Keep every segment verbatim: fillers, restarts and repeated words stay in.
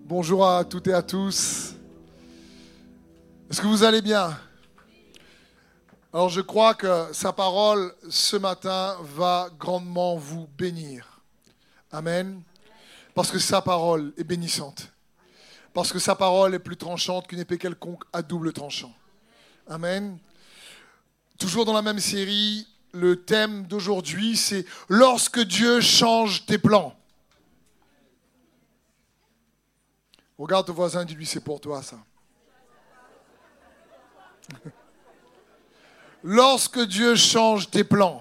Bonjour à toutes et à tous. Est-ce que vous allez bien? Alors je crois que sa parole ce matin va grandement vous bénir. Amen. Parce que sa parole est bénissante. Parce que sa parole est plus tranchante qu'une épée quelconque à double tranchant. Amen. Toujours dans la même série, le thème d'aujourd'hui, c'est « Lorsque Dieu change tes plans ». Regarde ton voisin, dis-lui, c'est pour toi ça. Lorsque Dieu change tes plans.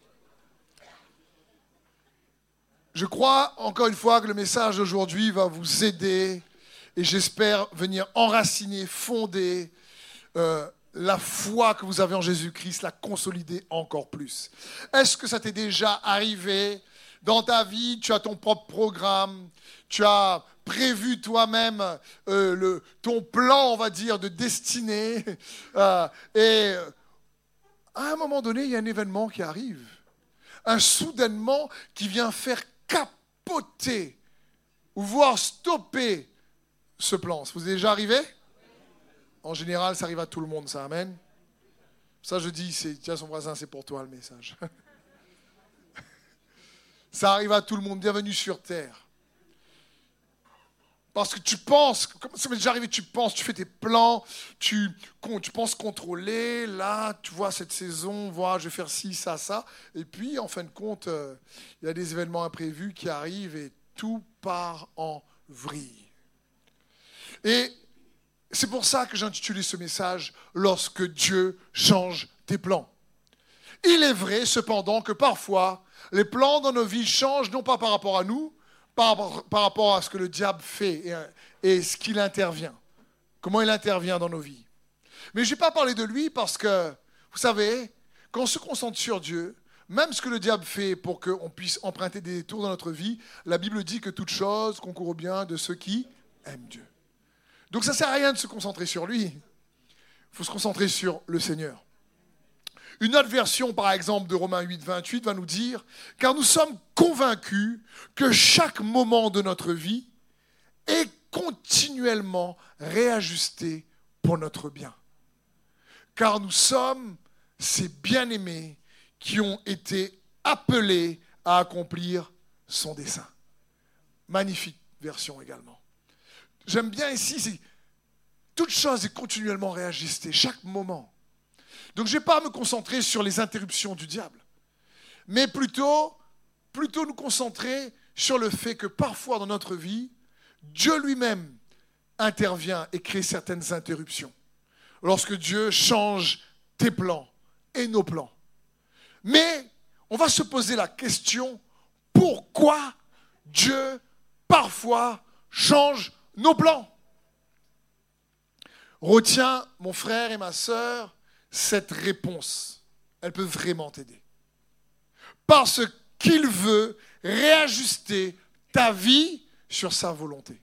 Je crois, encore une fois, que le message d'aujourd'hui va vous aider et j'espère venir enraciner, fonder euh, la foi que vous avez en Jésus-Christ, la consolider encore plus. Est-ce que ça t'est déjà arrivé dans ta vie? Tu as ton propre programme, tu as prévu toi-même euh, le, ton plan, on va dire, de destinée. Euh, et à un moment donné, il y a un événement qui arrive. Un soudainement qui vient faire capoter ou voire stopper ce plan. Ça vous est déjà arrivé? En général, ça arrive à tout le monde, ça. Amen. Ça, je dis, c'est, tiens, son voisin, c'est pour toi le message. Ça arrive à tout le monde. Bienvenue sur Terre. Parce que tu penses, comme ça m'est déjà arrivé, tu penses, tu fais tes plans, tu, tu penses contrôler, là, tu vois cette saison, voilà, je vais faire ci, ça, ça. Et puis, en fin de compte, euh, il y a des événements imprévus qui arrivent et tout part en vrille. Et c'est pour ça que j'ai intitulé ce message « Lorsque Dieu change tes plans ». Il est vrai, cependant, que parfois, les plans dans nos vies changent, non pas par rapport à nous, Par, par rapport à ce que le diable fait et, et ce qu'il intervient. Comment il intervient dans nos vies. Mais je ne vais pas parler de lui parce que, vous savez, quand on se concentre sur Dieu, même ce que le diable fait pour qu'on puisse emprunter des détours dans notre vie, la Bible dit que toute chose concourt au bien de ceux qui aiment Dieu. Donc ça ne sert à rien de se concentrer sur lui. Il faut se concentrer sur le Seigneur. Une autre version, par exemple, de Romains huit, vingt-huit, va nous dire « Car nous sommes convaincus que chaque moment de notre vie est continuellement réajusté pour notre bien. Car nous sommes ces bien-aimés qui ont été appelés à accomplir son dessein. » Magnifique version également. J'aime bien ici, c'est, toute chose est continuellement réajustée, chaque moment. Donc je ne vais pas me concentrer sur les interruptions du diable, mais plutôt, plutôt nous concentrer sur le fait que parfois dans notre vie, Dieu lui-même intervient et crée certaines interruptions. Lorsque Dieu change tes plans et nos plans. Mais on va se poser la question, pourquoi Dieu parfois change nos plans? Retiens, mon frère et ma sœur, cette réponse, elle peut vraiment t'aider. Parce qu'il veut réajuster ta vie sur sa volonté.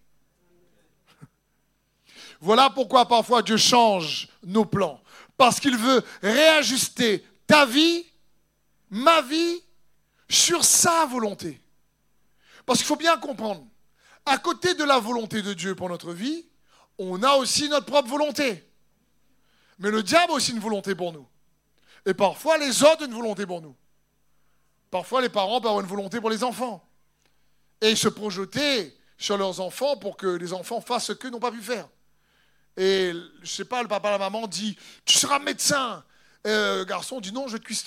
Voilà pourquoi parfois Dieu change nos plans. Parce qu'il veut réajuster ta vie, ma vie, sur sa volonté. Parce qu'il faut bien comprendre, à côté de la volonté de Dieu pour notre vie, on a aussi notre propre volonté. Mais le diable a aussi une volonté pour nous. Et parfois, les autres ont une volonté pour nous. Parfois, les parents peuvent avoir une volonté pour les enfants. Et se projeter sur leurs enfants pour que les enfants fassent ce qu'eux n'ont pas pu faire. Et, je ne sais pas, le papa, la maman dit « Tu seras médecin !» Et le garçon dit « Non, je vais être cuistot. »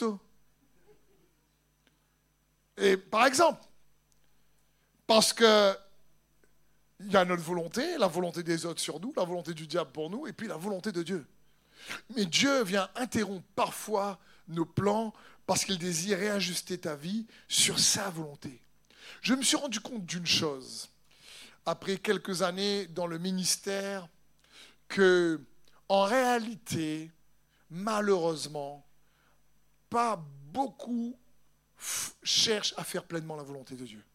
Et par exemple, parce que il y a notre volonté, la volonté des autres sur nous, la volonté du diable pour nous, et puis la volonté de Dieu. Mais Dieu vient interrompre parfois nos plans parce qu'il désire réajuster ta vie sur sa volonté. Je me suis rendu compte d'une chose, après quelques années dans le ministère, que en réalité, malheureusement, pas beaucoup f- cherchent à faire pleinement la volonté de Dieu.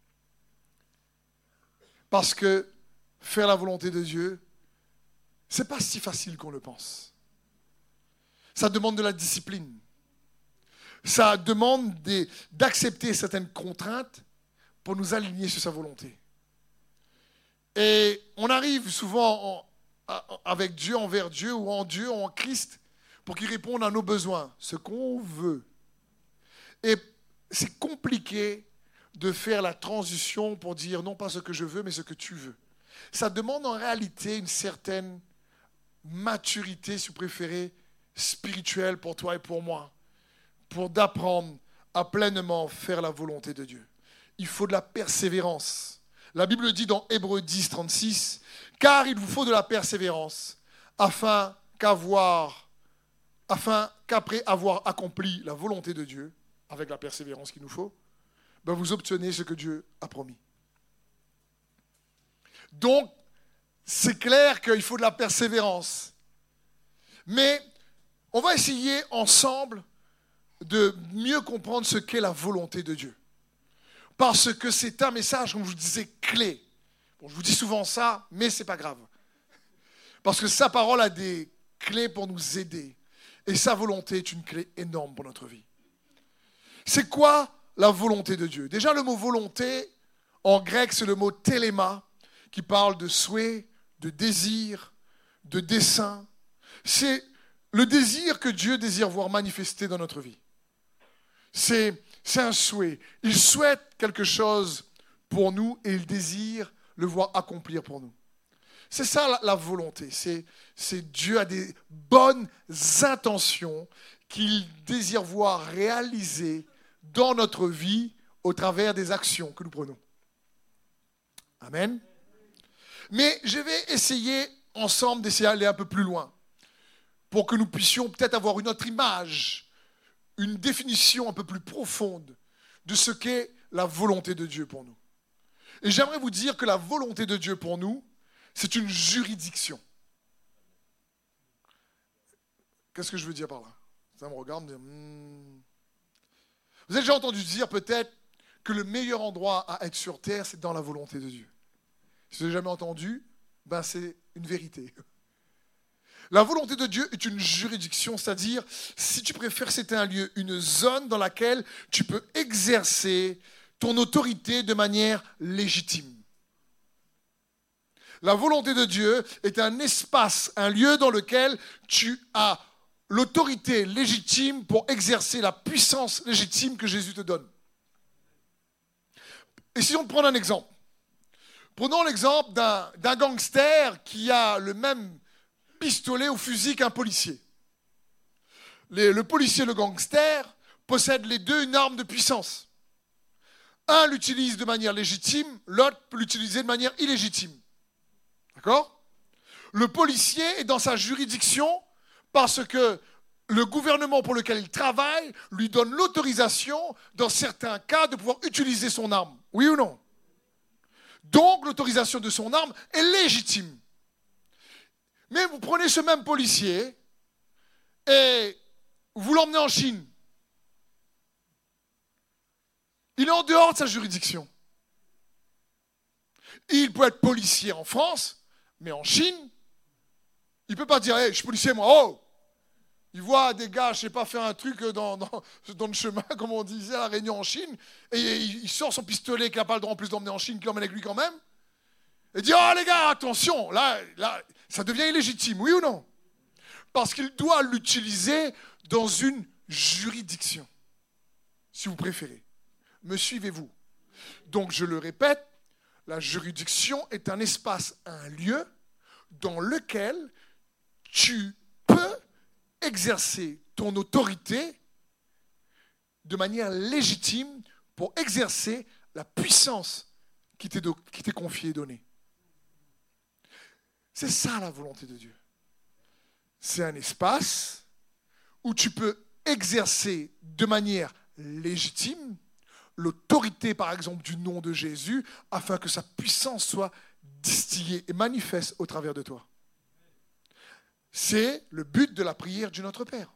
Parce que faire la volonté de Dieu, c'est pas si facile qu'on le pense. Ça demande de la discipline. Ça demande des, d'accepter certaines contraintes pour nous aligner sur sa volonté. Et on arrive souvent en, a, avec Dieu, envers Dieu, ou en Dieu, ou en Christ, pour qu'il réponde à nos besoins, ce qu'on veut. Et c'est compliqué de faire la transition pour dire non pas ce que je veux, mais ce que tu veux. Ça demande en réalité une certaine maturité, si vous préférez, spirituelle pour toi et pour moi, pour d'apprendre à pleinement faire la volonté de Dieu. Il faut de la persévérance. La Bible dit dans Hébreux dix, trente-six, « Car il vous faut de la persévérance, afin qu'avoir, afin qu'après avoir accompli la volonté de Dieu, avec la persévérance qu'il nous faut, ben vous obtenez ce que Dieu a promis. » Donc, c'est clair qu'il faut de la persévérance. Mais on va essayer ensemble de mieux comprendre ce qu'est la volonté de Dieu. Parce que c'est un message, comme je vous disais, clé. Bon, je vous dis souvent ça, mais ce n'est pas grave. Parce que sa parole a des clés pour nous aider. Et sa volonté est une clé énorme pour notre vie. C'est quoi la volonté de Dieu? Déjà, le mot volonté, en grec, c'est le mot téléma, qui parle de souhait, de désir, de dessein. C'est le désir que Dieu désire voir manifesté dans notre vie. C'est, c'est un souhait. Il souhaite quelque chose pour nous et il désire le voir accomplir pour nous. C'est ça la, la volonté. C'est, c'est Dieu a des bonnes intentions qu'il désire voir réalisées dans notre vie au travers des actions que nous prenons. Amen. Mais je vais essayer ensemble d'essayer d'aller un peu plus loin pour que nous puissions peut-être avoir une autre image, une définition un peu plus profonde de ce qu'est la volonté de Dieu pour nous. Et j'aimerais vous dire que la volonté de Dieu pour nous, c'est une juridiction. Qu'est-ce que je veux dire par là? Ça me regarde, me dit, hmm. Vous avez déjà entendu dire peut-être que le meilleur endroit à être sur terre, c'est dans la volonté de Dieu. Si vous n'avez jamais entendu, ben c'est une vérité. La volonté de Dieu est une juridiction, c'est-à-dire, si tu préfères, c'est un lieu, une zone dans laquelle tu peux exercer ton autorité de manière légitime. La volonté de Dieu est un espace, un lieu dans lequel tu as l'autorité légitime pour exercer la puissance légitime que Jésus te donne. Essayons de prendre un exemple. Prenons l'exemple d'un, d'un gangster qui a le même pistolet ou fusil qu'un policier. Les, le policier et le gangster possèdent les deux une arme de puissance. Un l'utilise de manière légitime, l'autre peut l'utiliser de manière illégitime. D'accord? Le policier est dans sa juridiction parce que le gouvernement pour lequel il travaille lui donne l'autorisation, dans certains cas, de pouvoir utiliser son arme. Oui ou non? Donc, l'autorisation de son arme est légitime. Mais vous prenez ce même policier et vous l'emmenez en Chine. Il est en dehors de sa juridiction. Il peut être policier en France, mais en Chine, il ne peut pas dire hey, « je suis policier, moi, oh !» Il voit des gars, je ne sais pas, faire un truc dans, dans, dans le chemin, comme on disait à la Réunion en Chine, et il, il sort son pistolet qu'il n'a pas le droit en plus d'emmener en Chine, qu'il emmène avec lui quand même, et dit « oh les gars, attention, là, là, ça devient illégitime, oui ou non ?» Parce qu'il doit l'utiliser dans une juridiction, si vous préférez. Me suivez-vous? Donc, je le répète, la juridiction est un espace, un lieu dans lequel tu peux exercer ton autorité de manière légitime pour exercer la puissance qui t'est, do- qui t'est confiée et donnée. C'est ça la volonté de Dieu. C'est un espace où tu peux exercer de manière légitime l'autorité, par exemple, du nom de Jésus, afin que sa puissance soit distillée et manifeste au travers de toi. C'est le but de la prière du Notre Père.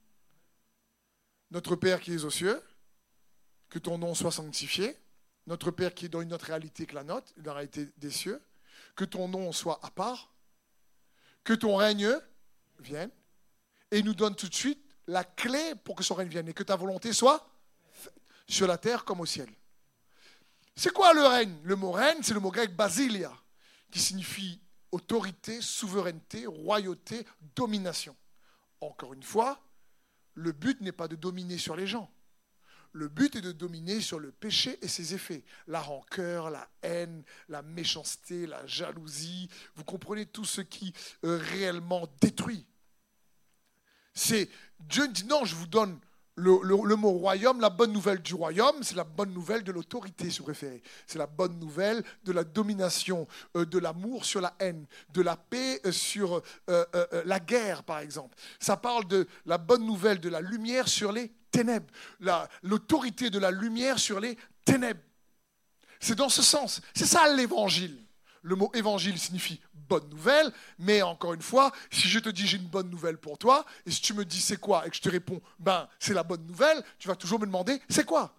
Notre Père qui es aux cieux, que ton nom soit sanctifié. Notre Père qui est dans une autre réalité que la nôtre, la réalité des cieux. Que ton nom soit à part. Que ton règne vienne. Et il nous donne tout de suite la clé pour que son règne vienne. Et que ta volonté soit faite sur la terre comme au ciel. C'est quoi le règne? Le mot règne, c'est le mot grec basilia, qui signifie autorité, souveraineté, royauté, domination. Encore une fois, le but n'est pas de dominer sur les gens. Le but est de dominer sur le péché et ses effets. La rancœur, la haine, la méchanceté, la jalousie. Vous comprenez tout ce qui euh, réellement détruit. C'est, Dieu dit non, je vous donne le, le, le mot royaume, la bonne nouvelle du royaume, c'est la bonne nouvelle de l'autorité, si vous préférez. C'est la bonne nouvelle de la domination, euh, de l'amour sur la haine, de la paix euh, sur euh, euh, euh, la guerre, par exemple. Ça parle de la bonne nouvelle de la lumière sur les ténèbres, la, l'autorité de la lumière sur les ténèbres. C'est dans ce sens. C'est ça l'évangile. Le mot évangile signifie bonne nouvelle, mais encore une fois, si je te dis j'ai une bonne nouvelle pour toi, et si tu me dis c'est quoi, et que je te réponds ben c'est la bonne nouvelle, tu vas toujours me demander c'est quoi.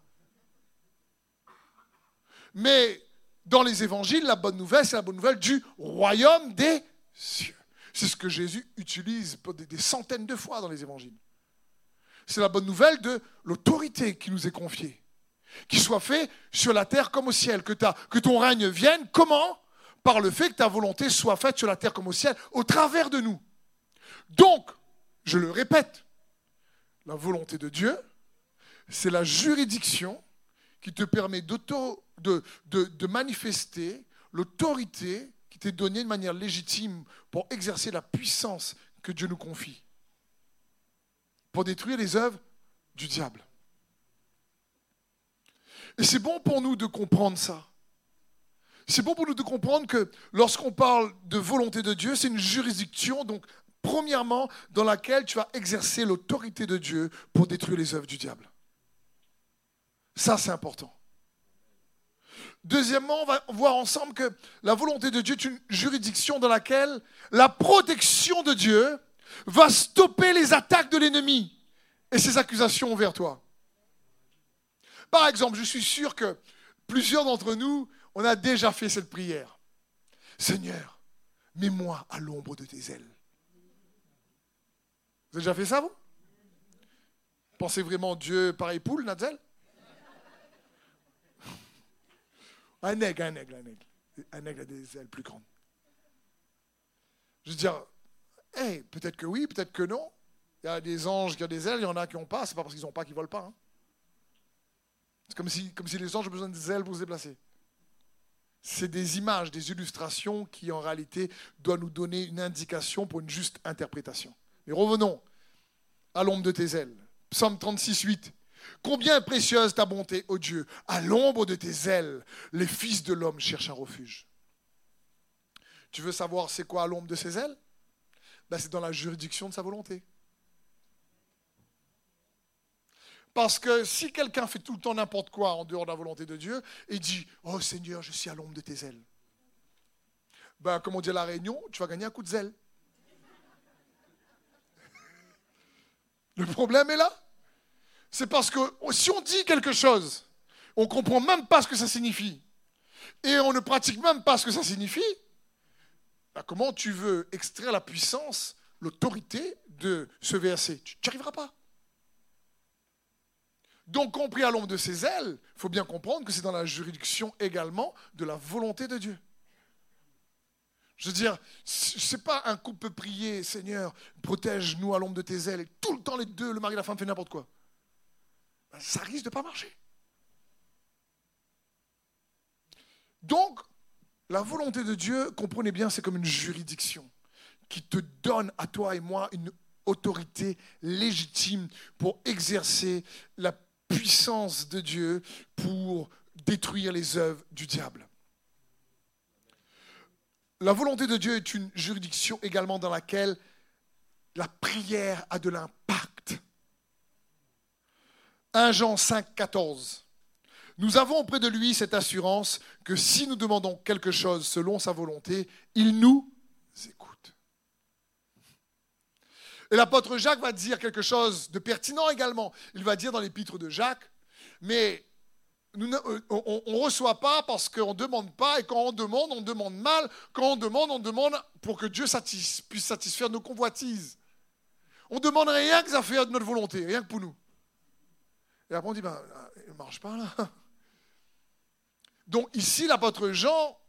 Mais dans les évangiles, la bonne nouvelle, c'est la bonne nouvelle du royaume des cieux. C'est ce que Jésus utilise des, des centaines de fois dans les évangiles. C'est la bonne nouvelle de l'autorité qui nous est confiée. Qu'il soit fait sur la terre comme au ciel. Que, ta, que ton règne vienne. Comment ? Par le fait que ta volonté soit faite sur la terre comme au ciel, au travers de nous. Donc, je le répète, la volonté de Dieu, c'est la juridiction qui te permet d'auto, de, de, de manifester l'autorité qui t'est donnée de manière légitime pour exercer la puissance que Dieu nous confie. Pour détruire les œuvres du diable. Et c'est bon pour nous de comprendre ça. C'est bon pour nous de comprendre que lorsqu'on parle de volonté de Dieu, c'est une juridiction, donc premièrement, dans laquelle tu vas exercer l'autorité de Dieu pour détruire les œuvres du diable. Ça, c'est important. Deuxièmement, on va voir ensemble que la volonté de Dieu est une juridiction dans laquelle la protection de Dieu va stopper les attaques de l'ennemi et ses accusations envers toi. Par exemple, je suis sûr que plusieurs d'entre nous, on a déjà fait cette prière. Seigneur, mets-moi à l'ombre de tes ailes. Vous avez déjà fait ça, vous? Pensez vraiment Dieu pareil poule, Natzel? Un aigle, un aigle, un aigle. Un aigle a des ailes plus grandes. Je veux dire, hey, peut-être que oui, peut-être que non. Il y a des anges qui ont des ailes, il y en a qui n'ont pas. C'est pas parce qu'ils n'ont pas qu'ils ne volent pas. Hein. C'est comme si, comme si les anges ont besoin des ailes pour se déplacer. C'est des images, des illustrations qui en réalité doivent nous donner une indication pour une juste interprétation. Mais revenons à l'ombre de tes ailes. Psaume trente-six, huit. Combien est précieuse ta bonté, ô Dieu. À l'ombre de tes ailes, les fils de l'homme cherchent un refuge. Tu veux savoir c'est quoi à l'ombre de ses ailes? Ben, c'est dans la juridiction de sa volonté. Parce que si quelqu'un fait tout le temps n'importe quoi en dehors de la volonté de Dieu et dit « Oh Seigneur, je suis à l'ombre de tes ailes », ben, comme on dit à La Réunion, tu vas gagner un coup de zèle. Le problème est là. C'est parce que si on dit quelque chose, on ne comprend même pas ce que ça signifie, et on ne pratique même pas ce que ça signifie, ben, comment tu veux extraire la puissance, l'autorité de ce verset? Tu n'y arriveras pas. Donc, compris à l'ombre de ses ailes, il faut bien comprendre que c'est dans la juridiction également de la volonté de Dieu. Je veux dire, ce n'est pas un couple peut prier, Seigneur, protège-nous à l'ombre de tes ailes, et tout le temps les deux, le mari et la femme, fait n'importe quoi. Ben, ça risque de ne pas marcher. Donc, la volonté de Dieu, comprenez bien, c'est comme une juridiction qui te donne à toi et moi une autorité légitime pour exercer la puissance de Dieu pour détruire les œuvres du diable. La volonté de Dieu est une juridiction également dans laquelle la prière a de l'impact. premier Jean cinq, quatorze. Nous avons auprès de lui cette assurance que si nous demandons quelque chose selon sa volonté, il nous écoute. Et l'apôtre Jacques va dire quelque chose de pertinent également. Il va dire dans l'épître de Jacques, mais nous ne, on ne reçoit pas parce qu'on ne demande pas, et quand on demande, on demande mal. Quand on demande, on demande pour que Dieu satis, puisse satisfaire nos convoitises. On ne demande rien que ça fait de notre volonté, rien que pour nous. Et après on dit, ben, il ne marche pas là. Donc ici, l'apôtre Jean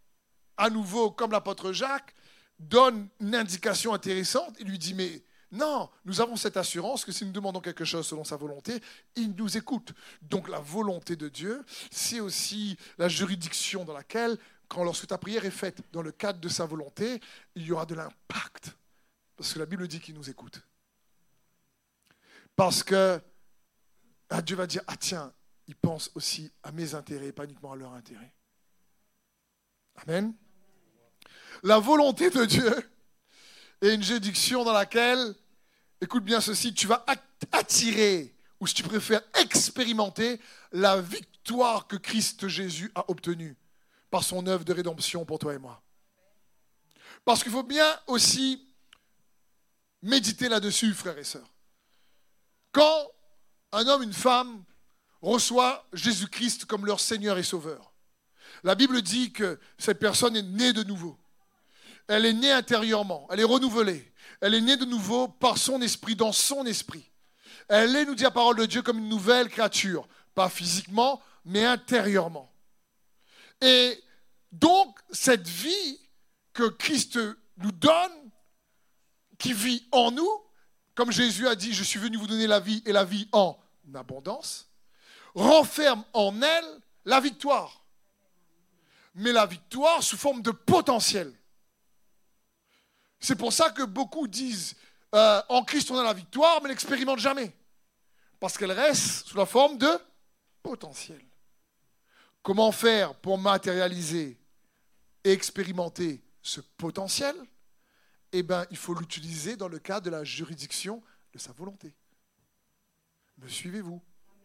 à nouveau, comme l'apôtre Jacques, donne une indication intéressante. Il lui dit, mais non, nous avons cette assurance que si nous demandons quelque chose selon sa volonté, il nous écoute. Donc la volonté de Dieu, c'est aussi la juridiction dans laquelle, quand lorsque ta prière est faite dans le cadre de sa volonté, il y aura de l'impact. Parce que la Bible dit qu'il nous écoute. Parce que ah, Dieu va dire, ah tiens, ils pensent aussi à mes intérêts, pas uniquement à leurs intérêts. Amen. La volonté de Dieu est une juridiction dans laquelle, écoute bien ceci, tu vas attirer, ou si tu préfères expérimenter, la victoire que Christ Jésus a obtenue par son œuvre de rédemption pour toi et moi. Parce qu'il faut bien aussi méditer là-dessus, frères et sœurs. Quand un homme, une femme reçoit Jésus-Christ comme leur Seigneur et Sauveur, la Bible dit que cette personne est née de nouveau. Elle est née intérieurement, elle est renouvelée. Elle est née de nouveau par son esprit, dans son esprit. Elle est, nous dit la parole de Dieu, comme une nouvelle créature. Pas physiquement, mais intérieurement. Et donc, cette vie que Christ nous donne, qui vit en nous, comme Jésus a dit, je suis venu vous donner la vie et la vie en abondance, renferme en elle la victoire. Mais la victoire sous forme de potentiel. C'est pour ça que beaucoup disent, euh, en Christ on a la victoire, mais l'expérimentent jamais. Parce qu'elle reste sous la forme de potentiel. Comment faire pour matérialiser et expérimenter ce potentiel ? Eh bien, il faut l'utiliser dans le cadre de la juridiction de sa volonté. Me suivez-vous ?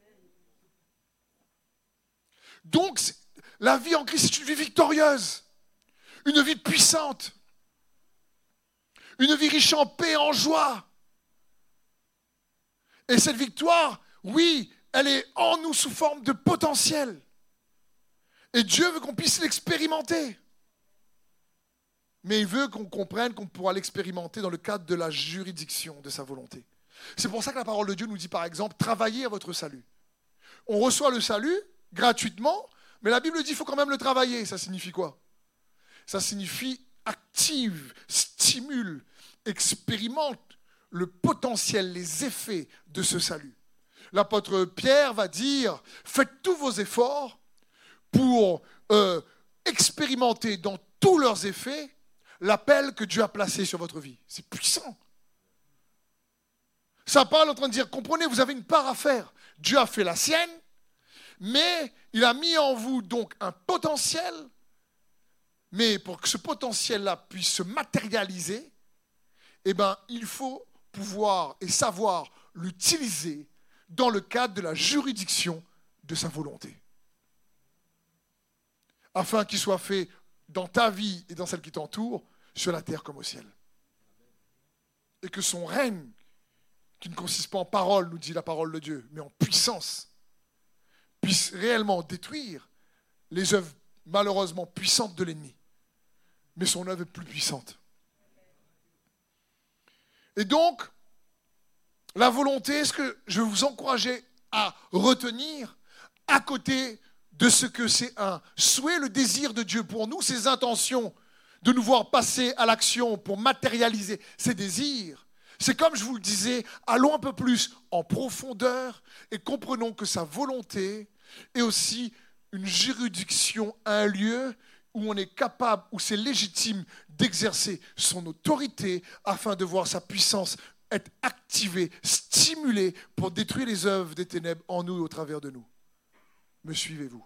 Donc, la vie en Christ, c'est une vie victorieuse, une vie puissante, une vie riche en paix, en joie. Et cette victoire, oui, elle est en nous sous forme de potentiel. Et Dieu veut qu'on puisse l'expérimenter. Mais il veut qu'on comprenne qu'on pourra l'expérimenter dans le cadre de la juridiction de sa volonté. C'est pour ça que la parole de Dieu nous dit, par exemple, travaillez à votre salut. On reçoit le salut gratuitement, mais la Bible dit qu'il faut quand même le travailler. Ça signifie quoi ? Ça signifie active, stimule, expérimente le potentiel, les effets de ce salut. L'apôtre Pierre va dire, faites tous vos efforts pour euh, expérimenter dans tous leurs effets l'appel que Dieu a placé sur votre vie. C'est puissant. Ça parle en train de dire, comprenez, vous avez une part à faire. Dieu a fait la sienne, mais il a mis en vous donc un potentiel, mais pour que ce potentiel-là puisse se matérialiser, eh ben, il faut pouvoir et savoir l'utiliser dans le cadre de la juridiction de sa volonté. Afin qu'il soit fait dans ta vie et dans celle qui t'entoure, sur la terre comme au ciel. Et que son règne, qui ne consiste pas en parole, nous dit la parole de Dieu, mais en puissance, puisse réellement détruire les œuvres malheureusement puissantes de l'ennemi. Mais son œuvre est plus puissante. Et donc, la volonté, ce que je vais vous encourager à retenir, à côté de ce que c'est un souhait, le désir de Dieu pour nous, ses intentions de nous voir passer à l'action pour matérialiser ses désirs. C'est comme je vous le disais, allons un peu plus en profondeur et comprenons que sa volonté est aussi une juridiction, un lieu où on est capable, où c'est légitime d'exercer son autorité afin de voir sa puissance être activée, stimulée pour détruire les œuvres des ténèbres en nous et au travers de nous. Me suivez-vous?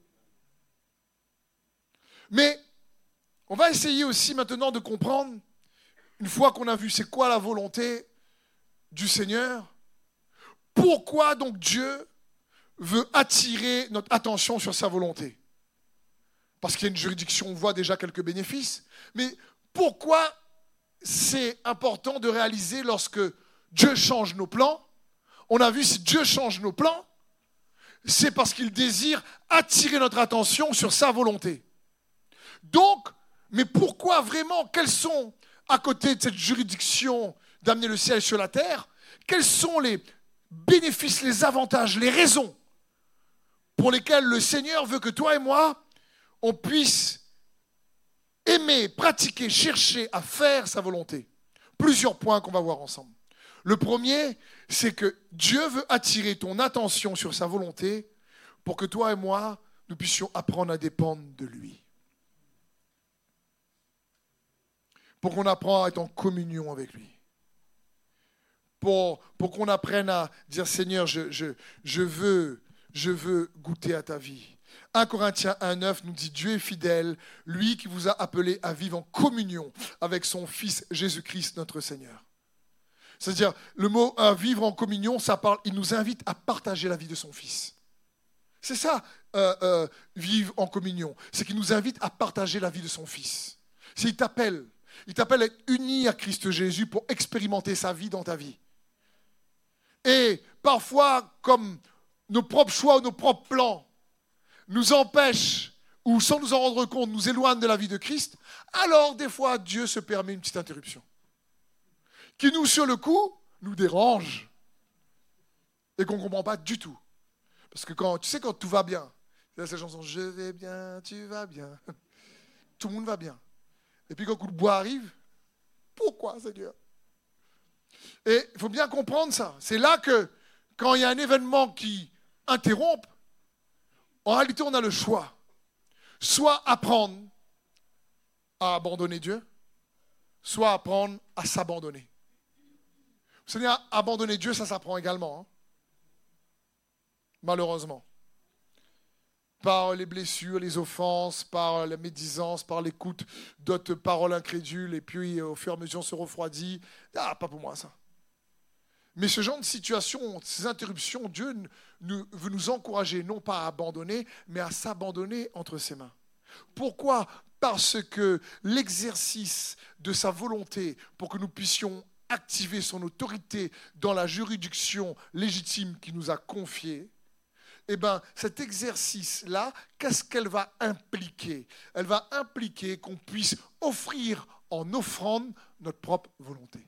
Mais on va essayer aussi maintenant de comprendre, une fois qu'on a vu c'est quoi la volonté du Seigneur, pourquoi donc Dieu veut attirer notre attention sur sa volonté. Parce qu'il y a une juridiction, on voit déjà quelques bénéfices, mais pourquoi c'est important de réaliser lorsque Dieu change nos plans? On a vu, si Dieu change nos plans, c'est parce qu'il désire attirer notre attention sur sa volonté. Donc, mais pourquoi vraiment, quels sont, à côté de cette juridiction d'amener le ciel sur la terre, quels sont les bénéfices, les avantages, les raisons pour lesquelles le Seigneur veut que toi et moi, on puisse aimer, pratiquer, chercher à faire sa volonté. Plusieurs points qu'on va voir ensemble. Le premier, c'est que Dieu veut attirer ton attention sur sa volonté pour que toi et moi, nous puissions apprendre à dépendre de lui. Pour qu'on apprenne à être en communion avec lui. Pour, pour qu'on apprenne à dire, Seigneur, je, je, je, veux, je veux goûter à ta vie. un Corinthiens un neuf nous dit, Dieu est fidèle, lui qui vous a appelé à vivre en communion avec son Fils Jésus-Christ, notre Seigneur. C'est-à-dire, le mot euh, vivre en communion, ça parle, il nous invite à partager la vie de son Fils. C'est ça, euh, euh, vivre en communion. C'est qu'il nous invite à partager la vie de son Fils. C'est il t'appelle. Il t'appelle à être uni à Christ Jésus pour expérimenter sa vie dans ta vie. Et parfois, comme nos propres choix ou nos propres plans nous empêchent, ou sans nous en rendre compte, nous éloignent de la vie de Christ, alors des fois, Dieu se permet une petite interruption. Qui nous, sur le coup, nous dérange et qu'on ne comprend pas du tout. Parce que quand, tu sais, quand tout va bien, c'est cette chanson « Je vais bien, tu vas bien ». Tout le monde va bien. Et puis quand le coup de bois arrive, pourquoi, Seigneur? Et il faut bien comprendre ça. C'est là que, quand il y a un événement qui interrompt, en réalité, on a le choix. Soit apprendre à abandonner Dieu, soit apprendre à s'abandonner. Vous savez, abandonner Dieu, ça s'apprend également. Hein. Malheureusement. Par les blessures, les offenses, par la médisance, par l'écoute d'autres paroles incrédules, et puis au fur et à mesure on se refroidit. Ah, pas pour moi ça. Mais ce genre de situation, ces interruptions, Dieu nous, veut nous encourager non pas à abandonner, mais à s'abandonner entre ses mains. Pourquoi ? Parce que l'exercice de sa volonté, pour que nous puissions activer son autorité dans la juridiction légitime qu'il nous a confiée, eh bien, cet exercice-là, qu'est-ce qu'elle va impliquer ? Elle va impliquer qu'on puisse offrir en offrande notre propre volonté.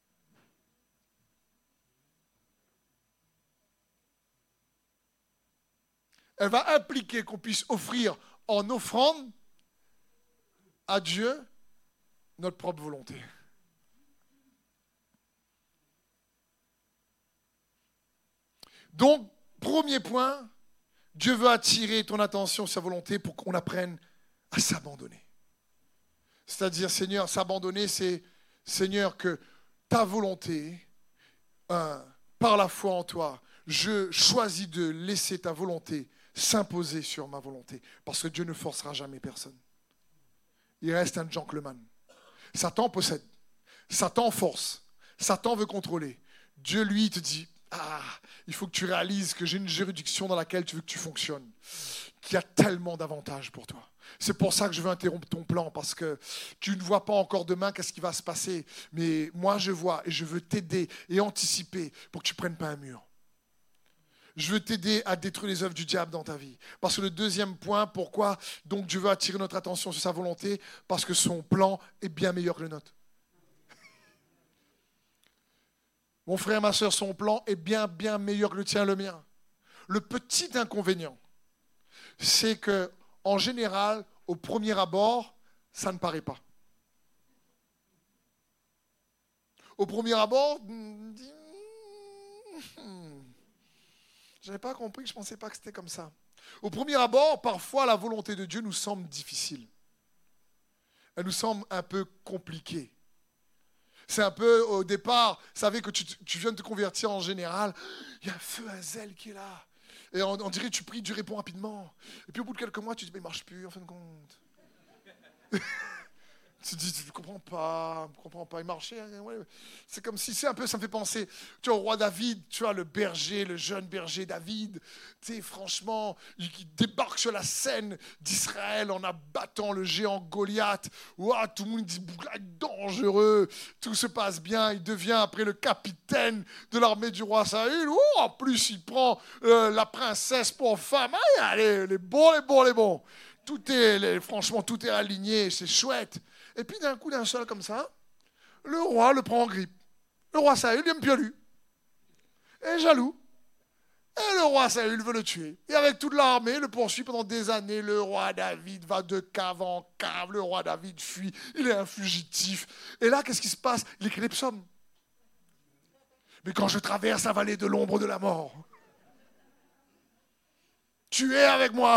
Elle va impliquer qu'on puisse offrir en offrande à Dieu notre propre volonté. Donc, premier point, Dieu veut attirer ton attention sur sa volonté pour qu'on apprenne à s'abandonner. C'est-à-dire, Seigneur, s'abandonner, c'est, Seigneur, que ta volonté, euh, par la foi en toi, je choisis de laisser ta volonté s'imposer sur ma volonté. Parce que Dieu ne forcera jamais personne. Il reste un gentleman. Satan possède. Satan force. Satan veut contrôler. Dieu, lui, te dit, ah, il faut que tu réalises que j'ai une juridiction dans laquelle tu veux que tu fonctionnes, qui a tellement d'avantages pour toi. C'est pour ça que je veux interrompre ton plan, parce que tu ne vois pas encore demain qu'est-ce qui va se passer. Mais moi, je vois et je veux t'aider et anticiper pour que tu ne prennes pas un mur. Je veux t'aider à détruire les œuvres du diable dans ta vie. Parce que le deuxième point, pourquoi donc Dieu veut attirer notre attention sur sa volonté? Parce que son plan est bien meilleur que le nôtre. Mon frère, ma soeur, son plan est bien, bien meilleur que le tien, le mien. Le petit inconvénient, c'est que, en général, au premier abord, ça ne paraît pas. Au premier abord, je n'avais pas compris, je ne pensais pas que c'était comme ça. Au premier abord, parfois, la volonté de Dieu nous semble difficile. Elle nous semble un peu compliquée. C'est un peu, au départ, vous savez que tu, tu viens de te convertir en général, il y a un feu, un zèle qui est là. Et on, on dirait que tu pries, Dieu répond rapidement. Et puis au bout de quelques mois, tu te dis, mais il ne marche plus, en fin de compte. Tu te dis, je ne comprends pas, je ne comprends pas, il marchait. Hein, ouais. C'est comme si, c'est un peu, ça me fait penser, tu vois, au roi David, tu vois, le berger, le jeune berger David, tu sais, franchement, il, il débarque sur la scène d'Israël en abattant le géant Goliath. Ouah, tout le monde dit, dangereux, tout se passe bien, il devient après le capitaine de l'armée du roi Saül. Ouh, en plus, il prend euh, la princesse pour femme. Ah, allez, les bons, les bons, les bons. Tout est, les, franchement, tout est aligné, c'est chouette. Et puis d'un coup, d'un seul comme ça, le roi le prend en grippe. Le roi Saül, il n'aime plus lui. Et jaloux. Et le roi Saül veut le tuer. Et avec toute l'armée, le poursuit pendant des années. Le roi David va de cave en cave. Le roi David fuit. Il est un fugitif. Et là, qu'est-ce qui se passe? Il écrit les psaumes. Mais quand je traverse la vallée de l'ombre de la mort, tu es avec moi.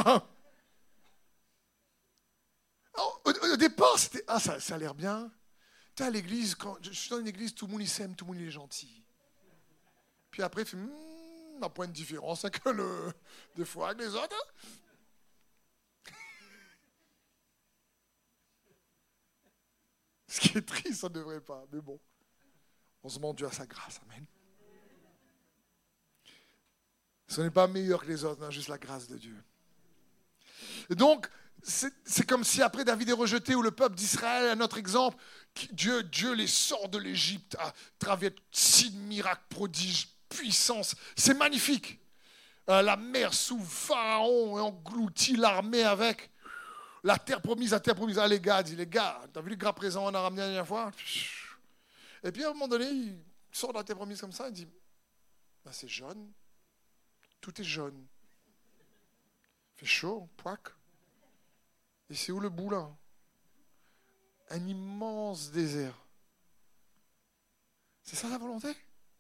Alors, au, au départ, c'était... Ah, ça, ça a l'air bien. Tu es à l'église, quand je suis dans une église, tout le monde il s'aime, tout le monde il est gentil. Puis après, il fait... Hm, un point de différence avec le, des fois avec les autres. Ce qui est triste, ça ne devrait pas. Mais bon, on se demande Dieu à sa grâce. Amen. Ce n'est pas meilleur que les autres, non, juste la grâce de Dieu. Et donc, c'est, c'est comme si après David est rejeté, ou le peuple d'Israël, à notre exemple, qui, Dieu, Dieu les sort de l'Égypte à travers signes, miracles, prodiges, puissance. C'est magnifique. Euh, la mer sous Pharaon et engloutit l'armée avec. La terre promise, la terre promise. Ah les gars, dit les gars, t'as vu les gras présents on a ramené la dernière fois? Et puis à un moment donné, il sort de la terre promise comme ça, il dit, ben, c'est jaune, tout est jaune. Il fait chaud, pouac. Et c'est où le bout là? Un immense désert. C'est ça la volonté?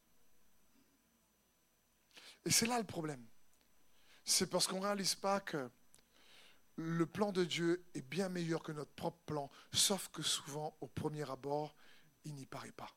Et c'est là le problème. C'est parce qu'on ne réalise pas que le plan de Dieu est bien meilleur que notre propre plan, sauf que souvent, au premier abord, il n'y paraît pas.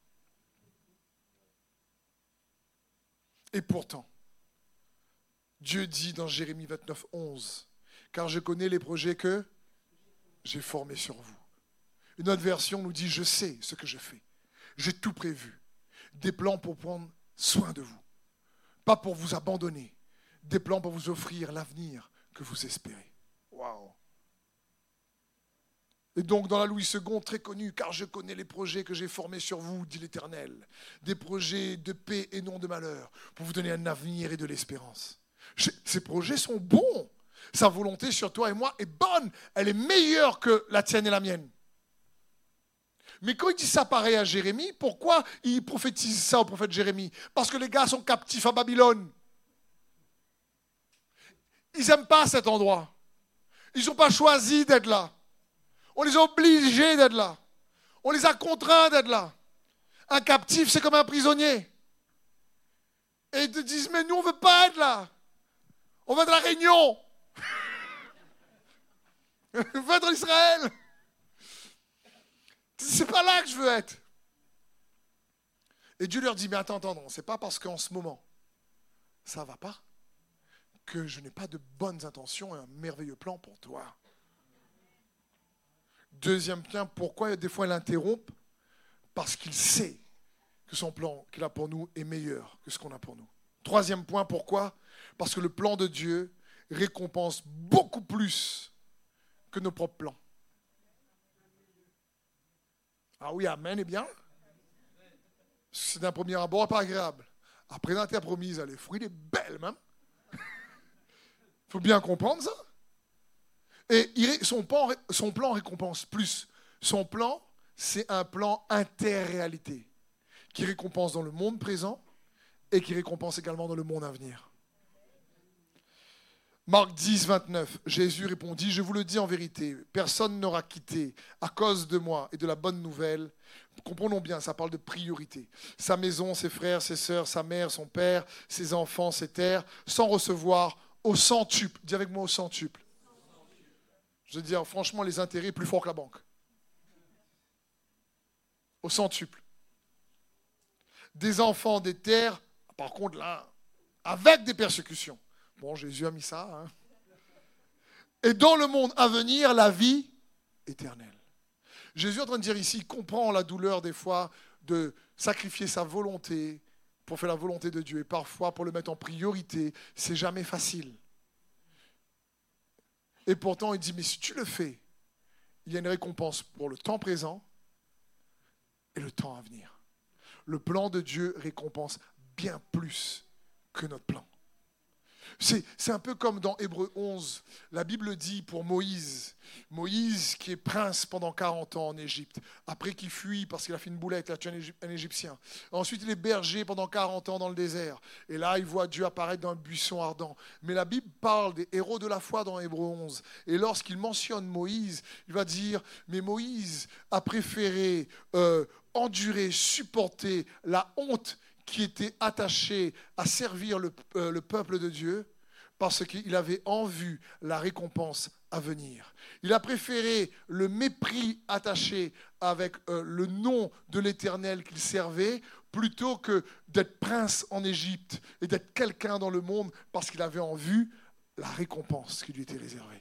Et pourtant, Dieu dit dans Jérémie vingt-neuf, onze, « Car je connais les projets que j'ai formés sur vous. » Une autre version nous dit « Je sais ce que je fais. J'ai tout prévu. Des plans pour prendre soin de vous. Pas pour vous abandonner. Des plans pour vous offrir l'avenir que vous espérez. » Waouh! Et donc dans la Louis deux, très connu, « Car je connais les projets que j'ai formés sur vous, dit l'Éternel. Des projets de paix et non de malheur, pour vous donner un avenir et de l'espérance. » Ces projets sont bons. Sa volonté sur toi et moi est bonne. Elle est meilleure que la tienne et la mienne. Mais quand il dit ça pareil à Jérémie, pourquoi il prophétise ça au prophète Jérémie? Parce que les gars sont captifs à Babylone. Ils n'aiment pas cet endroit. Ils n'ont pas choisi d'être là. On les a obligés d'être là. On les a contraints d'être là. Un captif, c'est comme un prisonnier. Et ils te disent, mais nous, on ne veut pas être là. On veut être à la Réunion. On veut être en Israël. C'est pas là que je veux être. Et Dieu leur dit, mais attends, attends, non, c'est pas parce qu'en ce moment, ça va pas, que je n'ai pas de bonnes intentions et un merveilleux plan pour toi. Deuxième point, pourquoi des fois il interrompt? Parce qu'il sait que son plan qu'il a pour nous est meilleur que ce qu'on a pour nous. Troisième point, pourquoi? Parce que le plan de Dieu récompense beaucoup plus que nos propres plans. Ah oui, amen, eh bien. C'est d'un premier abord pas agréable. Après la terre promise, les fruits, les belles même. Il faut bien comprendre ça. Et il, son, plan, son plan récompense plus. Son plan, c'est un plan interréalité qui récompense dans le monde présent et qui récompense également dans le monde à venir. Marc dix, vingt-neuf, Jésus répondit, « Je vous le dis en vérité, personne n'aura quitté à cause de moi et de la bonne nouvelle. » Comprenons bien, ça parle de priorité. Sa maison, ses frères, ses sœurs, sa mère, son père, ses enfants, ses terres, sans recevoir au centuple. Dis avec moi au centuple. Je veux dire, franchement, les intérêts plus forts que la banque. Au centuple. Des enfants, des terres, par contre là, avec des persécutions. Bon, Jésus a mis ça. Hein. Et dans le monde à venir, la vie éternelle. Jésus est en train de dire ici, il comprend la douleur des fois de sacrifier sa volonté pour faire la volonté de Dieu. Et parfois, pour le mettre en priorité, c'est jamais facile. Et pourtant, il dit, mais si tu le fais, il y a une récompense pour le temps présent et le temps à venir. Le plan de Dieu récompense bien plus que notre plan. C'est, c'est un peu comme dans Hébreux onze, la Bible dit pour Moïse, Moïse qui est prince pendant quarante ans en Égypte, après qu'il fuit parce qu'il a fait une boulette, il a tué un, Égy- un Égyptien. Ensuite il est berger pendant quarante ans dans le désert, et là il voit Dieu apparaître dans un buisson ardent. Mais la Bible parle des héros de la foi dans Hébreux onze, et lorsqu'il mentionne Moïse, il va dire, mais Moïse a préféré euh, endurer, supporter la honte qui était attaché à servir le, euh, le peuple de Dieu parce qu'il avait en vue la récompense à venir. Il a préféré le mépris attaché avec euh, le nom de l'Éternel qu'il servait plutôt que d'être prince en Égypte et d'être quelqu'un dans le monde parce qu'il avait en vue la récompense qui lui était réservée.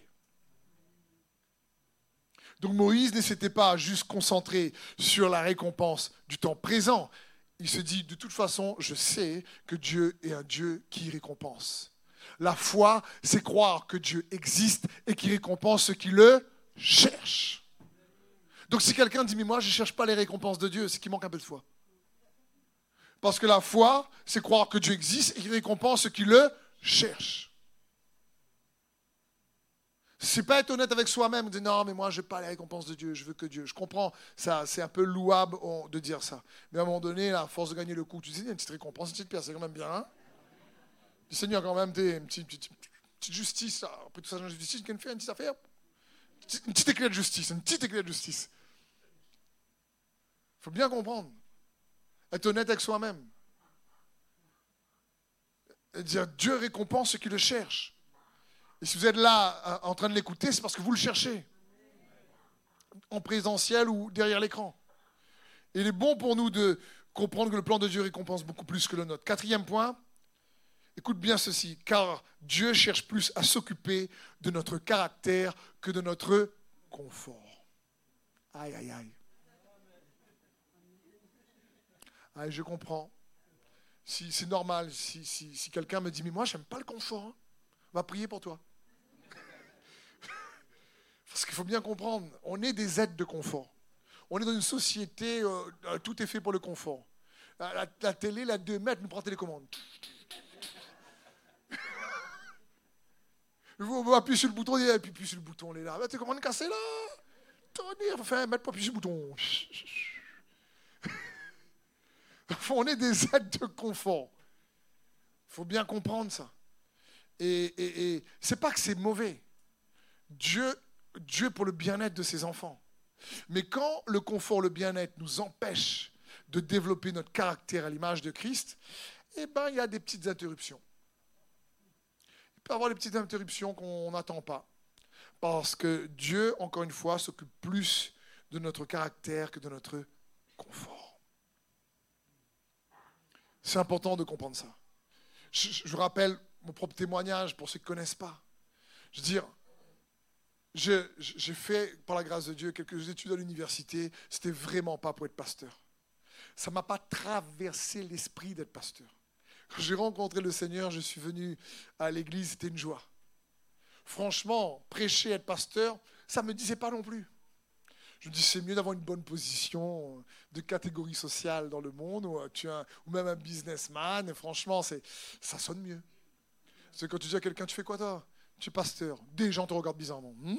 Donc Moïse ne s'était pas juste concentré sur la récompense du temps présent. Il se dit, de toute façon, je sais que Dieu est un Dieu qui récompense. La foi, c'est croire que Dieu existe et qui récompense ceux qui le cherchent. Donc si quelqu'un dit, mais moi, je ne cherche pas les récompenses de Dieu, c'est qu'il manque un peu de foi. Parce que la foi, c'est croire que Dieu existe et qu'il récompense ceux qui le cherchent. C'est pas être honnête avec soi-même, dire non, mais moi je veux pas les récompenses de Dieu, je veux que Dieu. Je comprends, ça, c'est un peu louable de dire ça. Mais à un moment donné, à force de gagner le coup, tu dis, il y a une petite récompense, une petite pierre, c'est quand même bien. Hein? Le Seigneur, quand même, une petite, petite, petite justice, après tout ça, une justice, qu'il fait une petite affaire. Une petite éclair de justice, une petite éclair de justice. Il faut bien comprendre. Être honnête avec soi-même. Et dire, Dieu récompense ceux qui le cherchent. Et si vous êtes là en train de l'écouter, c'est parce que vous le cherchez. En présentiel ou derrière l'écran. Et il est bon pour nous de comprendre que le plan de Dieu récompense beaucoup plus que le nôtre. Quatrième point, écoute bien ceci, car Dieu cherche plus à s'occuper de notre caractère que de notre confort. Aïe, aïe, aïe. Aïe, je comprends. Si, c'est normal, si, si, si quelqu'un me dit, mais moi, je n'aime pas le confort, hein. On va prier pour toi. Parce qu'il faut bien comprendre, on est des êtres de confort. On est dans une société, euh, tout est fait pour le confort. La, la, la télé, la deux mètres, nous prend télécommande. Vous, vous appuyez sur le bouton, et puis appuie sur le bouton, on est là. Tu comment on est cassé là? Tenir, enfin, mettre pas appuyer sur le bouton. On est des êtres de confort. Il faut bien comprendre ça. Et, et, et c'est pas que c'est mauvais. Dieu, Dieu pour le bien-être de ses enfants. Mais quand le confort, le bien-être nous empêche de développer notre caractère à l'image de Christ, eh ben, il y a des petites interruptions. Il peut y avoir des petites interruptions qu'on n'attend pas. Parce que Dieu, encore une fois, s'occupe plus de notre caractère que de notre confort. C'est important de comprendre ça. Je, je vous rappelle mon propre témoignage pour ceux qui ne connaissent pas. Je veux dire, je, j'ai fait, par la grâce de Dieu, quelques études à l'université. C'était vraiment pas pour être pasteur. Ça ne m'a pas traversé l'esprit d'être pasteur. Quand j'ai rencontré le Seigneur, je suis venu à l'église, c'était une joie. Franchement, prêcher, être pasteur, ça ne me disait pas non plus. Je me dis, c'est mieux d'avoir une bonne position de catégorie sociale dans le monde, ou, tu as, ou même un businessman. Et franchement, c'est, ça sonne mieux. C'est quand tu dis à quelqu'un, tu fais quoi toi? Tu es pasteur. Des gens te regardent bizarrement. Mmh.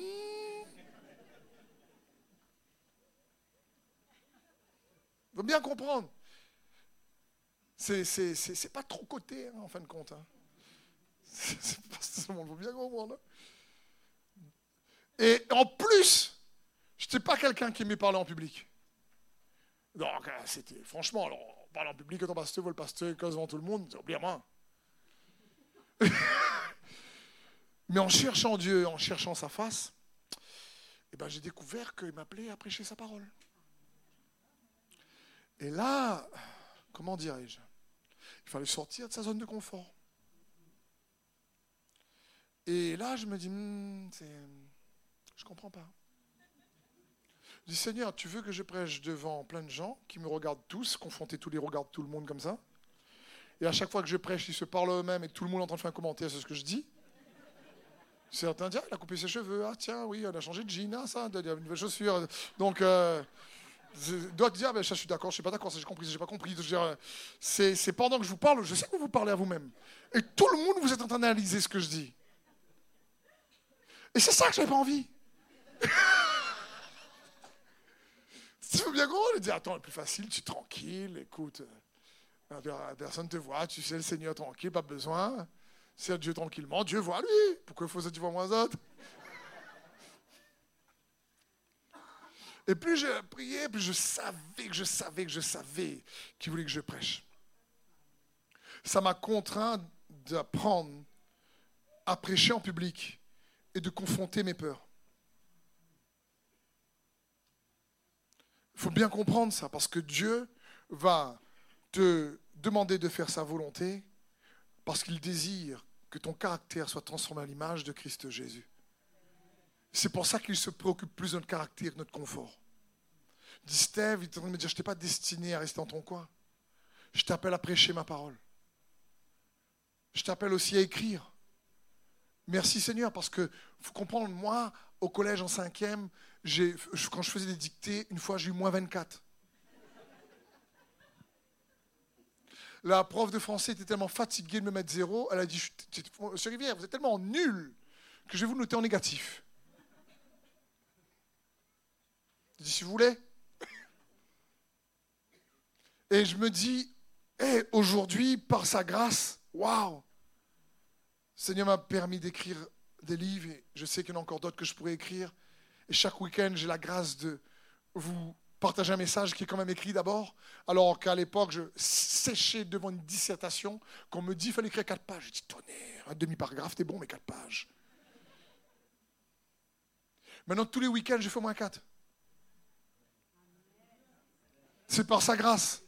Il faut bien comprendre. C'est, c'est, c'est, c'est pas trop coté, hein, en fin de compte. Hein. C'est, c'est pas ce monde, il faut bien comprendre. Hein. Et en plus, je n'étais pas quelqu'un qui aimait parler en public. Donc, c'était, franchement, alors, parler en public, quand on pasteur, le pasteur, cause devant tout le monde, c'est oublié moi. Mais en cherchant Dieu, en cherchant sa face, eh ben, j'ai découvert qu'il m'appelait à prêcher sa parole. Et là, comment dirais-je? Il fallait sortir de sa zone de confort. Et là, je me dis, hm, c'est... je ne comprends pas. Je dis, Seigneur, tu veux que je prêche devant plein de gens qui me regardent tous, confronter tous les regards de tout le monde comme ça? Et à chaque fois que je prêche, ils se parlent eux-mêmes et tout le monde est en train de faire un commentaire sur ce que je dis. Certains disent, ah, il a coupé ses cheveux, ah tiens, oui, il a changé de jean, ah ça, il a une nouvelle chaussure. Donc, euh, Je dois te dire, ben, ça, je suis d'accord, je suis pas d'accord, ça j'ai compris, ça j'ai pas compris. Je veux dire, C'est, c'est pendant que je vous parle, je sais que vous vous parlez à vous-même. Et tout le monde, vous êtes en train d'analyser ce que je dis. Et c'est ça que j'avais pas envie. Tu veux bien comprendre, je dis, attends, le plus facile, tu es tranquille, écoute, euh, personne ne te voit, tu sais le Seigneur tranquille, pas besoin. Sers Dieu tranquillement, Dieu voit lui. Pourquoi il faut que tu vois moins autres? Et plus je priais, plus je savais que je savais que je savais qu'il voulait que je prêche. Ça m'a contraint d'apprendre à prêcher en public et de confronter mes peurs. Il faut bien comprendre ça, parce que Dieu va te demander de faire sa volonté, parce qu'il désire que ton caractère soit transformé à l'image de Christ Jésus. C'est pour ça qu'il se préoccupe plus de notre caractère, de notre confort. Dis Steve, il est en train de me dire, je ne t'ai pas destiné à rester dans ton coin. Je t'appelle à prêcher ma parole. Je t'appelle aussi à écrire. Merci Seigneur, parce que faut comprendre, moi, au collège en cinquième, j'ai, quand je faisais des dictées, une fois j'ai eu moins vingt-quatre. La prof de français était tellement fatiguée de me mettre zéro, elle a dit, Monsieur Rivière, vous êtes tellement nul que je vais vous noter en négatif. Je dis, si vous voulez. Et je me dis, hey, aujourd'hui, par sa grâce, waouh, le Seigneur m'a permis d'écrire des livres, et je sais qu'il y en a encore d'autres que je pourrais écrire. Et chaque week-end, j'ai la grâce de vous partager un message qui est quand même écrit d'abord, alors qu'à l'époque, je séchais devant une dissertation, qu'on me dit qu'il fallait écrire quatre pages. Je dis, tonnerre, un demi-paragraphe, t'es bon, mais quatre pages. Maintenant, tous les week-ends, je fais au moins quatre. C'est par sa grâce.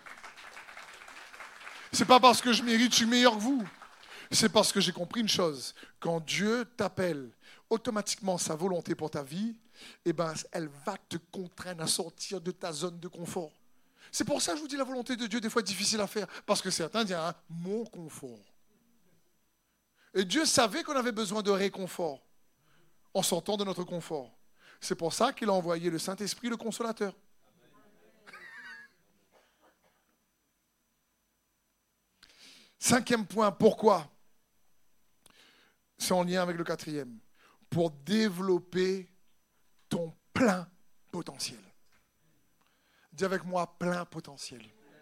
C'est pas parce que je mérite, je suis meilleur que vous. C'est parce que j'ai compris une chose. Quand Dieu t'appelle automatiquement sa volonté pour ta vie, eh ben, elle va te contraindre à sortir de ta zone de confort. C'est pour ça que je vous dis la volonté de Dieu, des fois, est difficile à faire. Parce que certains disent, hein, mon confort. Et Dieu savait qu'on avait besoin de réconfort en sortant de notre confort. C'est pour ça qu'il a envoyé le Saint-Esprit, le Consolateur. Cinquième point, pourquoi? C'est en lien avec le quatrième. Pour développer ton plein potentiel. Dis avec moi, plein potentiel.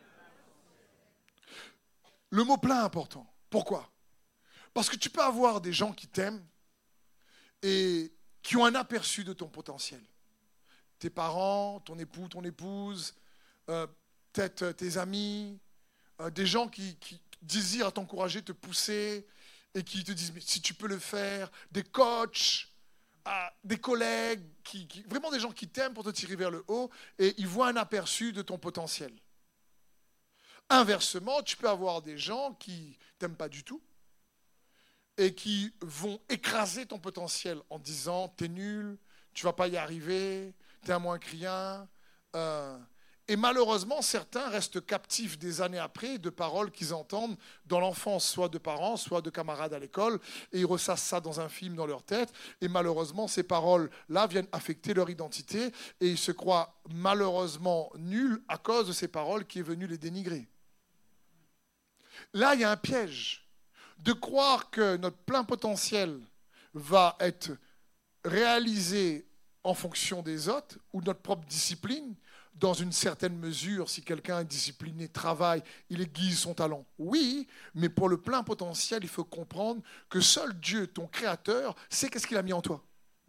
Le mot plein est important. Pourquoi? Parce que tu peux avoir des gens qui t'aiment et qui ont un aperçu de ton potentiel. Tes parents, ton époux, ton épouse, euh, peut-être tes amis, euh, des gens qui, qui désirent t'encourager, te pousser et qui te disent mais si tu peux le faire, des coachs, euh, des collègues, qui, qui, vraiment des gens qui t'aiment pour te tirer vers le haut et ils voient un aperçu de ton potentiel. Inversement, tu peux avoir des gens qui t'aiment pas du tout et qui vont écraser ton potentiel en disant t'es nul, tu vas pas y arriver, t'es un moins que rien. Euh, et malheureusement, certains restent captifs des années après de paroles qu'ils entendent dans l'enfance, soit de parents, soit de camarades à l'école, et ils ressassent ça dans un film dans leur tête. Et malheureusement, ces paroles-là viennent affecter leur identité, et ils se croient malheureusement nuls à cause de ces paroles qui est venue les dénigrer. Là, il y a un piège de croire que notre plein potentiel va être réalisé en fonction des autres ou de notre propre discipline. Dans une certaine mesure, si quelqu'un est discipliné, travaille, il aiguise son talent. Oui, mais pour le plein potentiel, il faut comprendre que seul Dieu, ton créateur, sait qu'est-ce qu'il a mis en toi.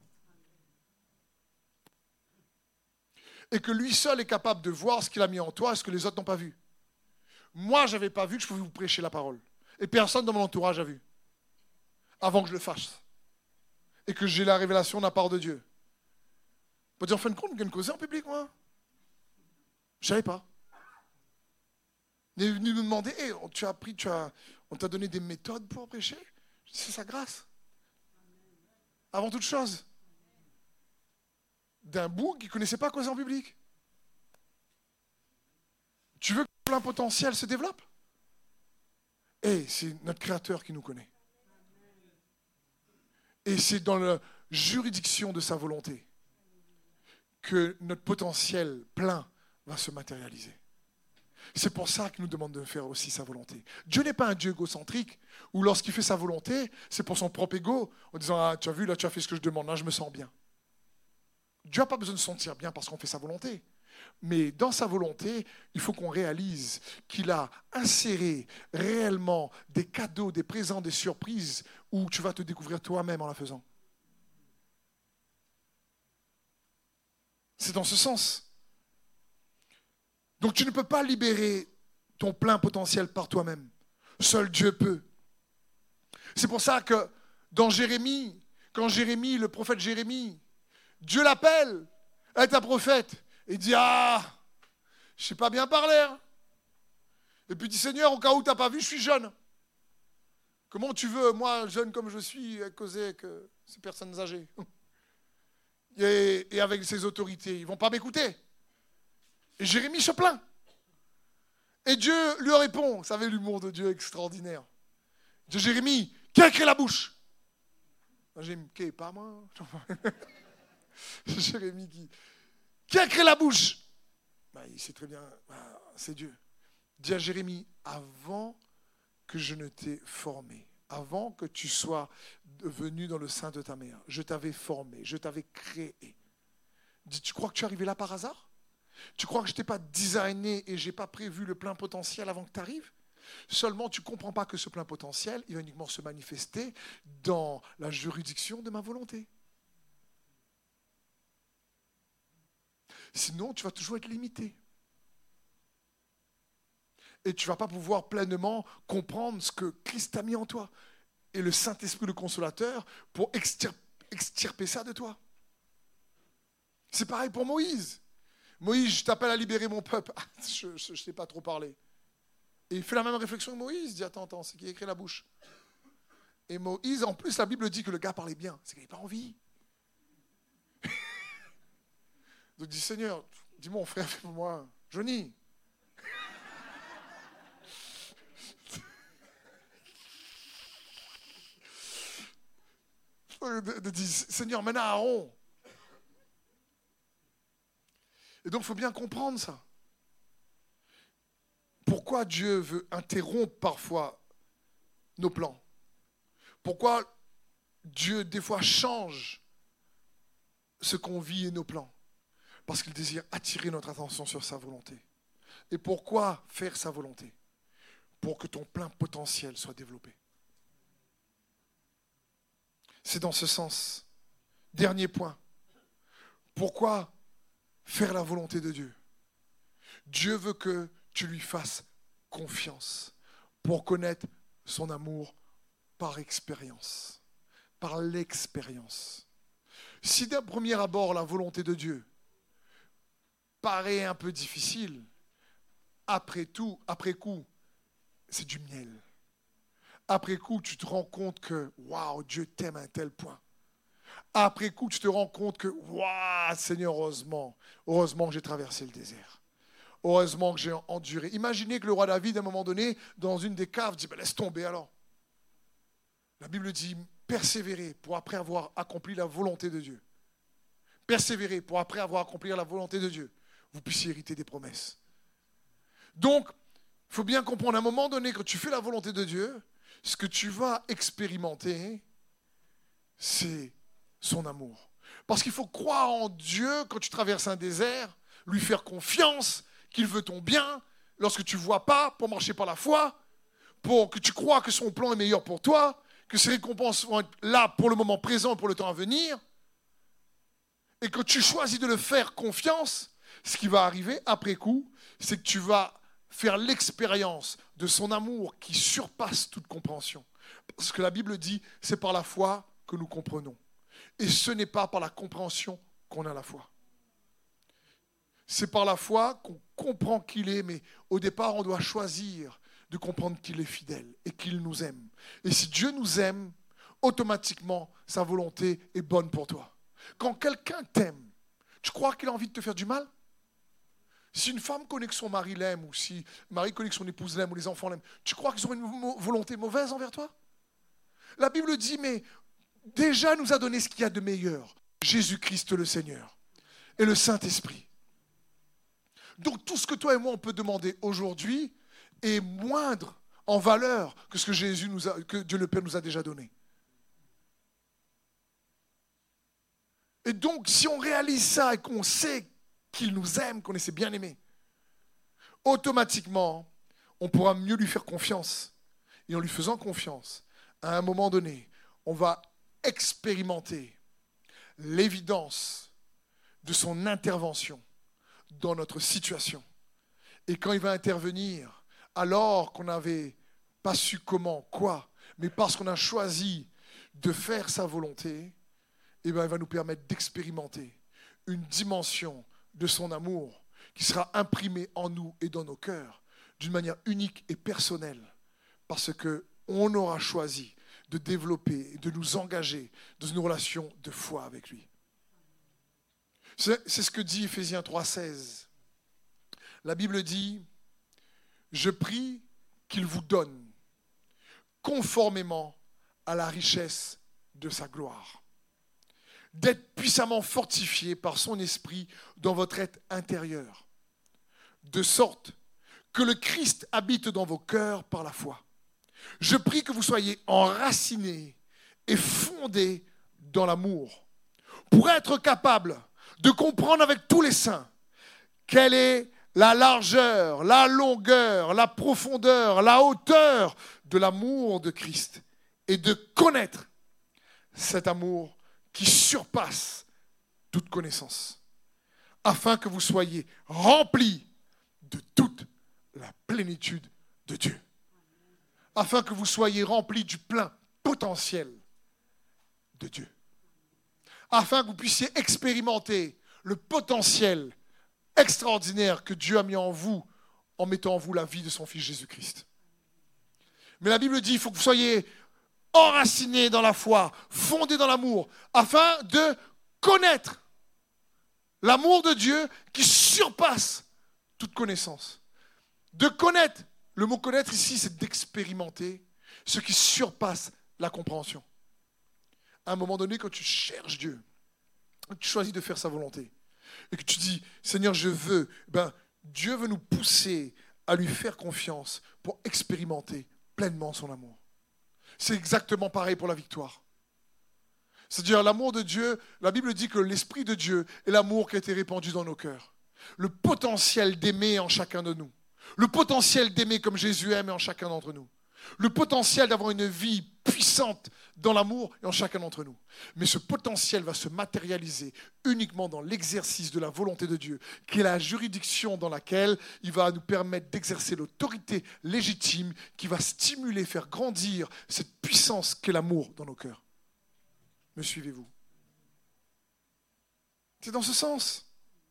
Et que lui seul est capable de voir ce qu'il a mis en toi et ce que les autres n'ont pas vu. Moi, je n'avais pas vu que je pouvais vous prêcher la parole. Et personne dans mon entourage a vu. Avant que je le fasse. Et que j'ai la révélation de la part de Dieu. On peut dire, en fin de compte, je viens de causer en public, moi. Je ne savais pas. Il est venu nous demander, hey, tu as appris, tu as, on t'a donné des méthodes pour prêcher? C'est sa grâce. Avant toute chose. D'un bout qui ne connaissait pas causer en public. Tu veux que le plein potentiel se développe? Et c'est notre Créateur qui nous connaît. Et c'est dans la juridiction de sa volonté que notre potentiel plein va se matérialiser. C'est pour ça qu'il nous demande de faire aussi sa volonté. Dieu n'est pas un Dieu égocentrique où lorsqu'il fait sa volonté, c'est pour son propre ego, en disant « Ah, tu as vu, là tu as fait ce que je demande, là je me sens bien ». Dieu n'a pas besoin de se sentir bien parce qu'on fait sa volonté. Mais dans sa volonté, il faut qu'on réalise qu'il a inséré réellement des cadeaux, des présents, des surprises où tu vas te découvrir toi-même en la faisant. C'est dans ce sens. Donc tu ne peux pas libérer ton plein potentiel par toi-même. Seul Dieu peut. C'est pour ça que dans Jérémie, quand Jérémie, le prophète Jérémie, Dieu l'appelle à être un prophète. Et il dit, ah, je ne sais pas bien parler. Hein. Et puis il dit, Seigneur, au cas où tu n'as pas vu, je suis jeune. Comment tu veux, moi, jeune comme je suis, causer avec euh, ces personnes âgées et, et avec ces autorités, ils ne vont pas m'écouter. Et Jérémie se plaint. Et Dieu lui répond, vous savez l'humour de Dieu extraordinaire. Dieu, Jérémie, qui a créé la bouche? Jérémie, qui? Pas moi. Jérémie qui... Qui a créé la bouche? Ben, il sait très bien, ben, c'est Dieu. Dis à Jérémie, avant que je ne t'ai formé, avant que tu sois venu dans le sein de ta mère, je t'avais formé, je t'avais créé. Dis, tu crois que tu es arrivé là par hasard? Tu crois que je ne t'ai pas designé et je n'ai pas prévu le plein potentiel avant que tu arrives? Seulement, tu ne comprends pas que ce plein potentiel, il va uniquement se manifester dans la juridiction de ma volonté. Sinon, tu vas toujours être limité. Et tu ne vas pas pouvoir pleinement comprendre ce que Christ a mis en toi. Et le Saint-Esprit, le Consolateur, pour extir- extirper ça de toi. C'est pareil pour Moïse. Moïse, je t'appelle à libérer mon peuple. Ah, je ne sais pas trop parler. Et il fait la même réflexion que Moïse. Il dit, attends, attends, c'est qui a écrit la bouche. Et Moïse, en plus, la Bible dit que le gars parlait bien. C'est qu'il n'avait pas envie. Donc il dit, Seigneur, dis mon frère, fais-moi, Johnny. de, de dire, Seigneur, mène à Aaron. Et donc il faut bien comprendre ça. Pourquoi Dieu veut interrompre parfois nos plans? Pourquoi Dieu des fois change ce qu'on vit et nos plans? Parce qu'il désire attirer notre attention sur sa volonté. Et pourquoi faire sa volonté? Pour que ton plein potentiel soit développé. C'est dans ce sens. Dernier point. Pourquoi faire la volonté de Dieu? Dieu veut que tu lui fasses confiance pour connaître son amour par expérience, par l'expérience. Si d'un premier abord, la volonté de Dieu paraît un peu difficile, après tout, après coup, c'est du miel. Après coup, tu te rends compte que, waouh, Dieu t'aime à un tel point. Après coup, tu te rends compte que, waouh, Seigneur, heureusement, heureusement que j'ai traversé le désert. Heureusement que j'ai enduré. Imaginez que le roi David, à un moment donné, dans une des caves, dit, ben, laisse tomber alors. La Bible dit, persévérer pour après avoir accompli la volonté de Dieu. Persévérer pour après avoir accompli la volonté de Dieu. Vous puissiez hériter des promesses. Donc, il faut bien comprendre, à un moment donné, quand tu fais la volonté de Dieu, ce que tu vas expérimenter, c'est son amour. Parce qu'il faut croire en Dieu quand tu traverses un désert, lui faire confiance, qu'il veut ton bien, lorsque tu ne vois pas, pour marcher par la foi, pour que tu crois que son plan est meilleur pour toi, que ses récompenses vont être là pour le moment présent, pour le temps à venir, et que tu choisis de le faire confiance, ce qui va arriver après coup, c'est que tu vas faire l'expérience de son amour qui surpasse toute compréhension. Parce que la Bible dit, c'est par la foi que nous comprenons. Et ce n'est pas par la compréhension qu'on a la foi. C'est par la foi qu'on comprend qu'il est, mais au départ, on doit choisir de comprendre qu'il est fidèle et qu'il nous aime. Et si Dieu nous aime, automatiquement, sa volonté est bonne pour toi. Quand quelqu'un t'aime, tu crois qu'il a envie de te faire du mal? Si une femme connaît que son mari l'aime, ou si le mari connaît que son épouse l'aime, ou les enfants l'aiment, tu crois qu'ils ont une volonté mauvaise envers toi? La Bible dit, mais déjà nous a donné ce qu'il y a de meilleur, Jésus-Christ le Seigneur. et le Saint-Esprit. Donc tout ce que toi et moi on peut demander aujourd'hui est moindre en valeur que ce que Jésus nous a, que Dieu le Père nous a déjà donné. Et donc si on réalise ça et qu'on sait qu'il nous aime, qu'on est ses bien-aimés, automatiquement on pourra mieux lui faire confiance. Et en lui faisant confiance, à un moment donné, on va expérimenter l'évidence de son intervention dans notre situation. Et quand il va intervenir, alors qu'on n'avait pas su comment, quoi, mais parce qu'on a choisi de faire sa volonté, eh bien, il va nous permettre d'expérimenter une dimension de son amour qui sera imprimée en nous et dans nos cœurs d'une manière unique et personnelle, parce qu'on aura choisi de développer, de nous engager dans une relation de foi avec lui. C'est, c'est ce que dit Éphésiens trois seize. La Bible dit « Je prie qu'il vous donne conformément à la richesse de sa gloire, d'être puissamment fortifié par son esprit dans votre être intérieur, de sorte que le Christ habite dans vos cœurs par la foi. Je prie que vous soyez enracinés et fondés dans l'amour, pour être capables de comprendre avec tous les saints quelle est la largeur, la longueur, la profondeur, la hauteur de l'amour de Christ, et de connaître cet amour qui surpasse toute connaissance, afin que vous soyez remplis de toute la plénitude de Dieu. Afin que vous soyez remplis du plein potentiel de Dieu. Afin que vous puissiez expérimenter le potentiel extraordinaire que Dieu a mis en vous en mettant en vous la vie de son Fils Jésus-Christ. Mais la Bible dit qu'il faut que vous soyez enracinés dans la foi, fondés dans l'amour, afin de connaître l'amour de Dieu qui surpasse toute connaissance. De connaître, le mot connaître ici, c'est d'expérimenter ce qui surpasse la compréhension. À un moment donné, quand tu cherches Dieu, quand tu choisis de faire sa volonté, et que tu dis, Seigneur, je veux, ben, Dieu veut nous pousser à lui faire confiance pour expérimenter pleinement son amour. C'est exactement pareil pour la victoire. C'est-à-dire l'amour de Dieu, la Bible dit que l'Esprit de Dieu est l'amour qui a été répandu dans nos cœurs. Le potentiel d'aimer en chacun de nous. Le potentiel d'aimer comme Jésus aime en chacun d'entre nous. Le potentiel d'avoir une vie puissante dans l'amour et en chacun d'entre nous. Mais ce potentiel va se matérialiser uniquement dans l'exercice de la volonté de Dieu, qui est la juridiction dans laquelle il va nous permettre d'exercer l'autorité légitime qui va stimuler, faire grandir cette puissance qu'est l'amour dans nos cœurs. Me suivez-vous? C'est dans ce sens.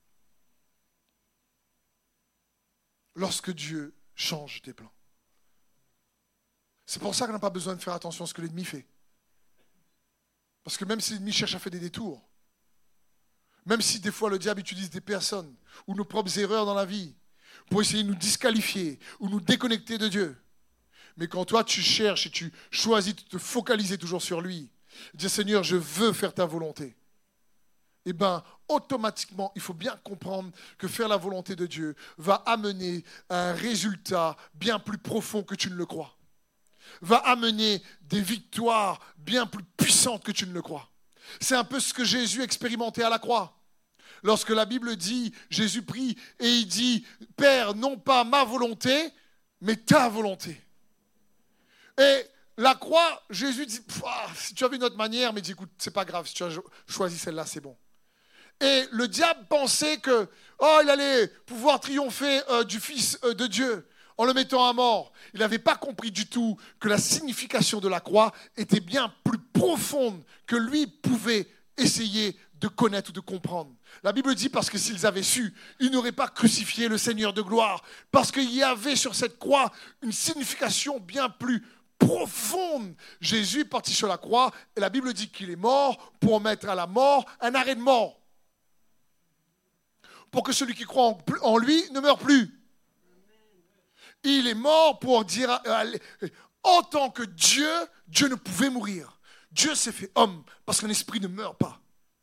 Lorsque Dieu change tes plans. C'est pour ça qu'on n'a pas besoin de faire attention à ce que l'ennemi fait. Parce que même si l'ennemi cherche à faire des détours, même si des fois le diable utilise des personnes ou nos propres erreurs dans la vie pour essayer de nous disqualifier ou nous déconnecter de Dieu, mais quand toi tu cherches et tu choisis de te focaliser toujours sur lui, dire Seigneur, je veux faire ta volonté, eh bien, automatiquement, il faut bien comprendre que faire la volonté de Dieu va amener un résultat bien plus profond que tu ne le crois. Va amener des victoires bien plus puissantes que tu ne le crois. C'est un peu ce que Jésus expérimentait à la croix. Lorsque la Bible dit, Jésus prie et il dit, Père, non pas ma volonté, mais ta volonté. Et la croix, Jésus dit, si tu avais une autre manière, mais il dit, écoute, c'est pas grave, si tu as choisi celle-là, c'est bon. Et le diable pensait que, oh, il allait pouvoir triompher euh, du Fils euh, de Dieu en le mettant à mort. Il n'avait pas compris du tout que la signification de la croix était bien plus profonde que lui pouvait essayer de connaître ou de comprendre. La Bible dit parce que s'ils avaient su, ils n'auraient pas crucifié le Seigneur de gloire. Parce qu'il y avait sur cette croix une signification bien plus profonde. Jésus est parti sur la croix et la Bible dit qu'il est mort pour mettre à la mort un arrêt de mort. Pour que celui qui croit en lui ne meure plus. Il est mort pour dire, euh, en tant que Dieu, Dieu ne pouvait mourir. Dieu s'est fait homme parce qu'un esprit ne meurt pas.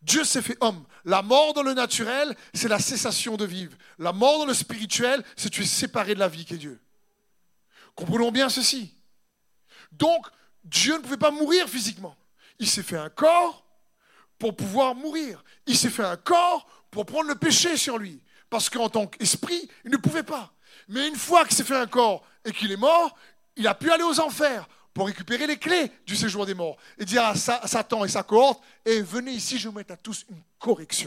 Dieu s'est fait homme. La mort dans le naturel, c'est la cessation de vivre. La mort dans le spirituel, c'est que tu es séparé de la vie qui est Dieu. Comprenons bien ceci. Donc, Dieu ne pouvait pas mourir physiquement. Il s'est fait un corps pour pouvoir mourir. Il s'est fait un corps pour prendre le péché sur lui. Parce qu'en tant qu'esprit, il ne pouvait pas. Mais une fois qu'il s'est fait un corps et qu'il est mort, il a pu aller aux enfers pour récupérer les clés du séjour des morts et dire à Satan et sa cohorte, et venez ici, je vais vous mettre à tous une correction.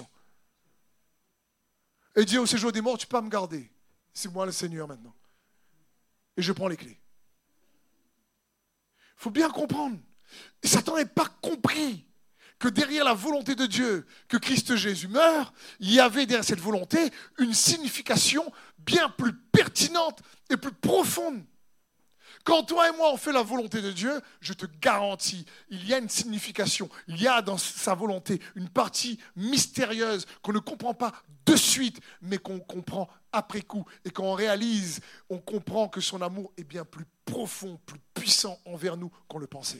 Et dire au séjour des morts, tu peux pas me garder. C'est moi le Seigneur maintenant. Et je prends les clés. Il faut bien comprendre. Et Satan n'a pas compris que derrière la volonté de Dieu, que Christ Jésus meure, il y avait derrière cette volonté une signification bien plus pertinente et plus profonde. Quand toi et moi on fait la volonté de Dieu, je te garantis, il y a une signification, il y a dans sa volonté une partie mystérieuse qu'on ne comprend pas de suite, mais qu'on comprend après coup. Et quand on réalise, on comprend que son amour est bien plus profond, plus puissant envers nous qu'on le pensait.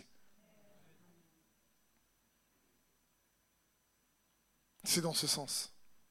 C'est dans ce sens.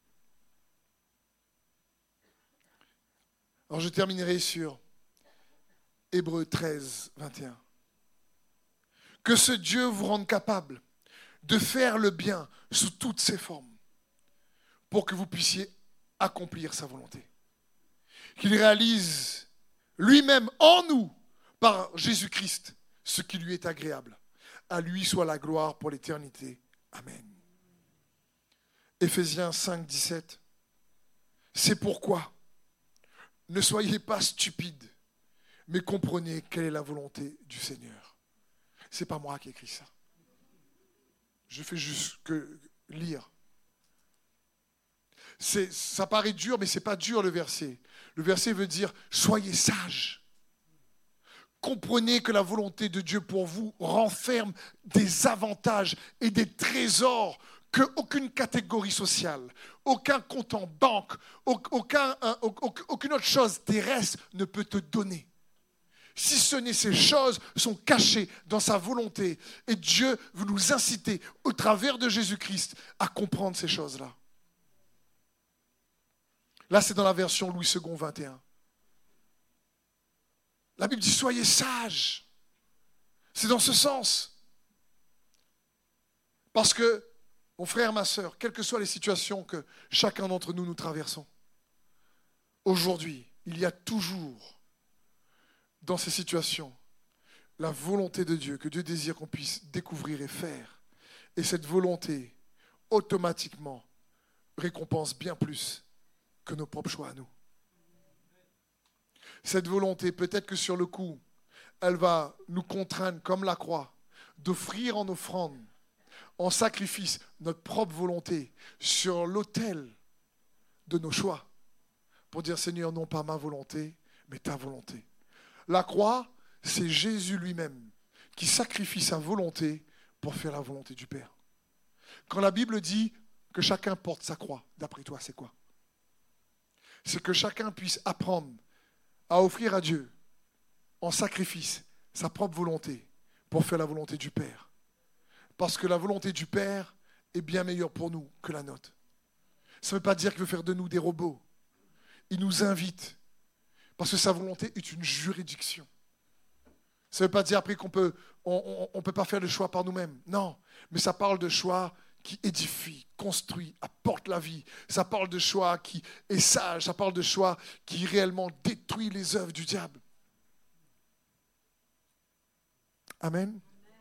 Alors je terminerai sur Hébreux treize, vingt et un. Que ce Dieu vous rende capable de faire le bien sous toutes ses formes pour que vous puissiez accomplir sa volonté. Qu'il réalise lui-même en nous, par Jésus-Christ, ce qui lui est agréable. À lui soit la gloire pour l'éternité. Amen. Éphésiens cinq, dix-sept. C'est pourquoi ne soyez pas stupides, mais comprenez quelle est la volonté du Seigneur. Ce n'est pas moi qui ai écrit ça. Je fais juste que lire. C'est, ça paraît dur, mais ce n'est pas dur le verset. Le verset veut dire « Soyez sages ». Comprenez que la volonté de Dieu pour vous renferme des avantages et des trésors qu'aucune catégorie sociale, aucun compte en banque, aucun, euh, aucune autre chose terrestre ne peut te donner. Si ce n'est ces choses sont cachées dans sa volonté. Et Dieu veut nous inciter, au travers de Jésus-Christ, à comprendre ces choses-là. Là, c'est dans la version Louis deux vingt et un. La Bible dit, soyez sages. C'est dans ce sens. Parce que, mon frère, ma sœur, quelles que soient les situations que chacun d'entre nous nous traversons, aujourd'hui, il y a toujours dans ces situations, la volonté de Dieu, que Dieu désire qu'on puisse découvrir et faire. Et cette volonté, automatiquement, récompense bien plus que nos propres choix à nous. Cette volonté, peut-être que sur le coup, elle va nous contraindre, comme la croix, d'offrir en offrande, en sacrifice, notre propre volonté sur l'autel de nos choix, pour dire, Seigneur, non pas ma volonté, mais ta volonté. La croix, c'est Jésus lui-même qui sacrifie sa volonté pour faire la volonté du Père. Quand la Bible dit que chacun porte sa croix, d'après toi, c'est quoi? C'est que chacun puisse apprendre à offrir à Dieu en sacrifice sa propre volonté pour faire la volonté du Père. Parce que la volonté du Père est bien meilleure pour nous que la nôtre. Ça ne veut pas dire qu'il veut faire de nous des robots. Il nous invite. Parce que sa volonté est une juridiction. Ça ne veut pas dire après qu'on peut, on ne peut pas faire le choix par nous-mêmes. Non, mais ça parle de choix qui édifie, construit, apporte la vie. Ça parle de choix qui est sage. Ça parle de choix qui réellement détruit les œuvres du diable. Amen.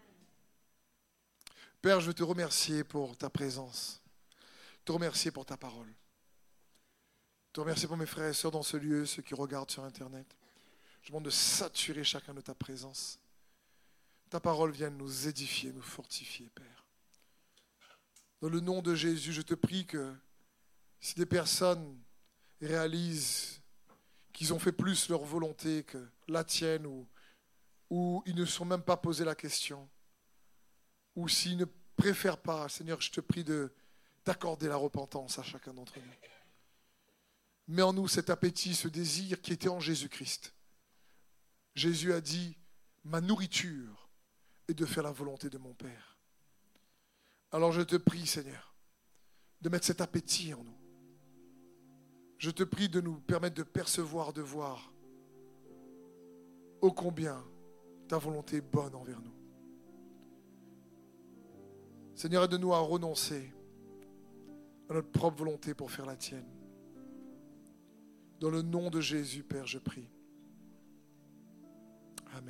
Père, je veux te remercier pour ta présence. Te remercier pour ta parole. Je te remercie pour mes frères et sœurs dans ce lieu, ceux qui regardent sur Internet. Je demande de saturer chacun de ta présence. Ta parole vienne nous édifier, nous fortifier, Père. Dans le nom de Jésus, je te prie que si des personnes réalisent qu'ils ont fait plus leur volonté que la tienne, ou, ou ils ne se sont même pas posé la question, ou s'ils ne préfèrent pas, Seigneur, je te prie de, d'accorder la repentance à chacun d'entre nous. Mets en nous cet appétit, ce désir qui était en Jésus-Christ. Jésus a dit, ma nourriture est de faire la volonté de mon Père. Alors je te prie, Seigneur, de mettre cet appétit en nous. Je te prie de nous permettre de percevoir, de voir ô combien ta volonté est bonne envers nous. Seigneur, aide-nous à renoncer à notre propre volonté pour faire la tienne. Dans le nom de Jésus, Père, je prie. Amen.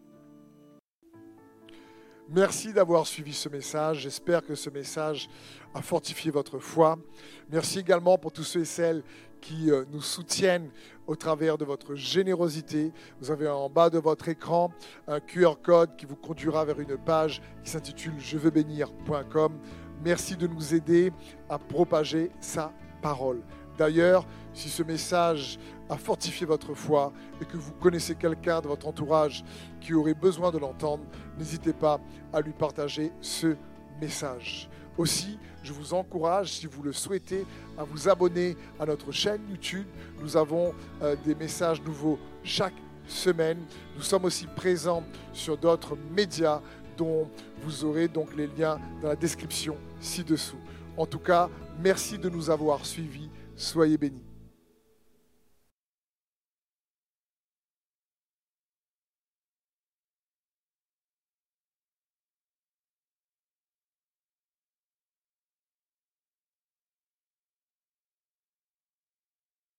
Merci d'avoir suivi ce message. J'espère que ce message a fortifié votre foi. Merci également pour tous ceux et celles qui nous soutiennent au travers de votre générosité. Vous avez en bas de votre écran un Q R code qui vous conduira vers une page qui s'intitule je veux bénir point com. Merci de nous aider à propager sa parole. D'ailleurs, si ce message a fortifié votre foi et que vous connaissez quelqu'un de votre entourage qui aurait besoin de l'entendre, n'hésitez pas à lui partager ce message. Aussi, je vous encourage, si vous le souhaitez, à vous abonner à notre chaîne YouTube. Nous avons euh, des messages nouveaux chaque semaine. Nous sommes aussi présents sur d'autres médias dont vous aurez donc les liens dans la description ci-dessous. En tout cas, merci de nous avoir suivis. Soyez bénis.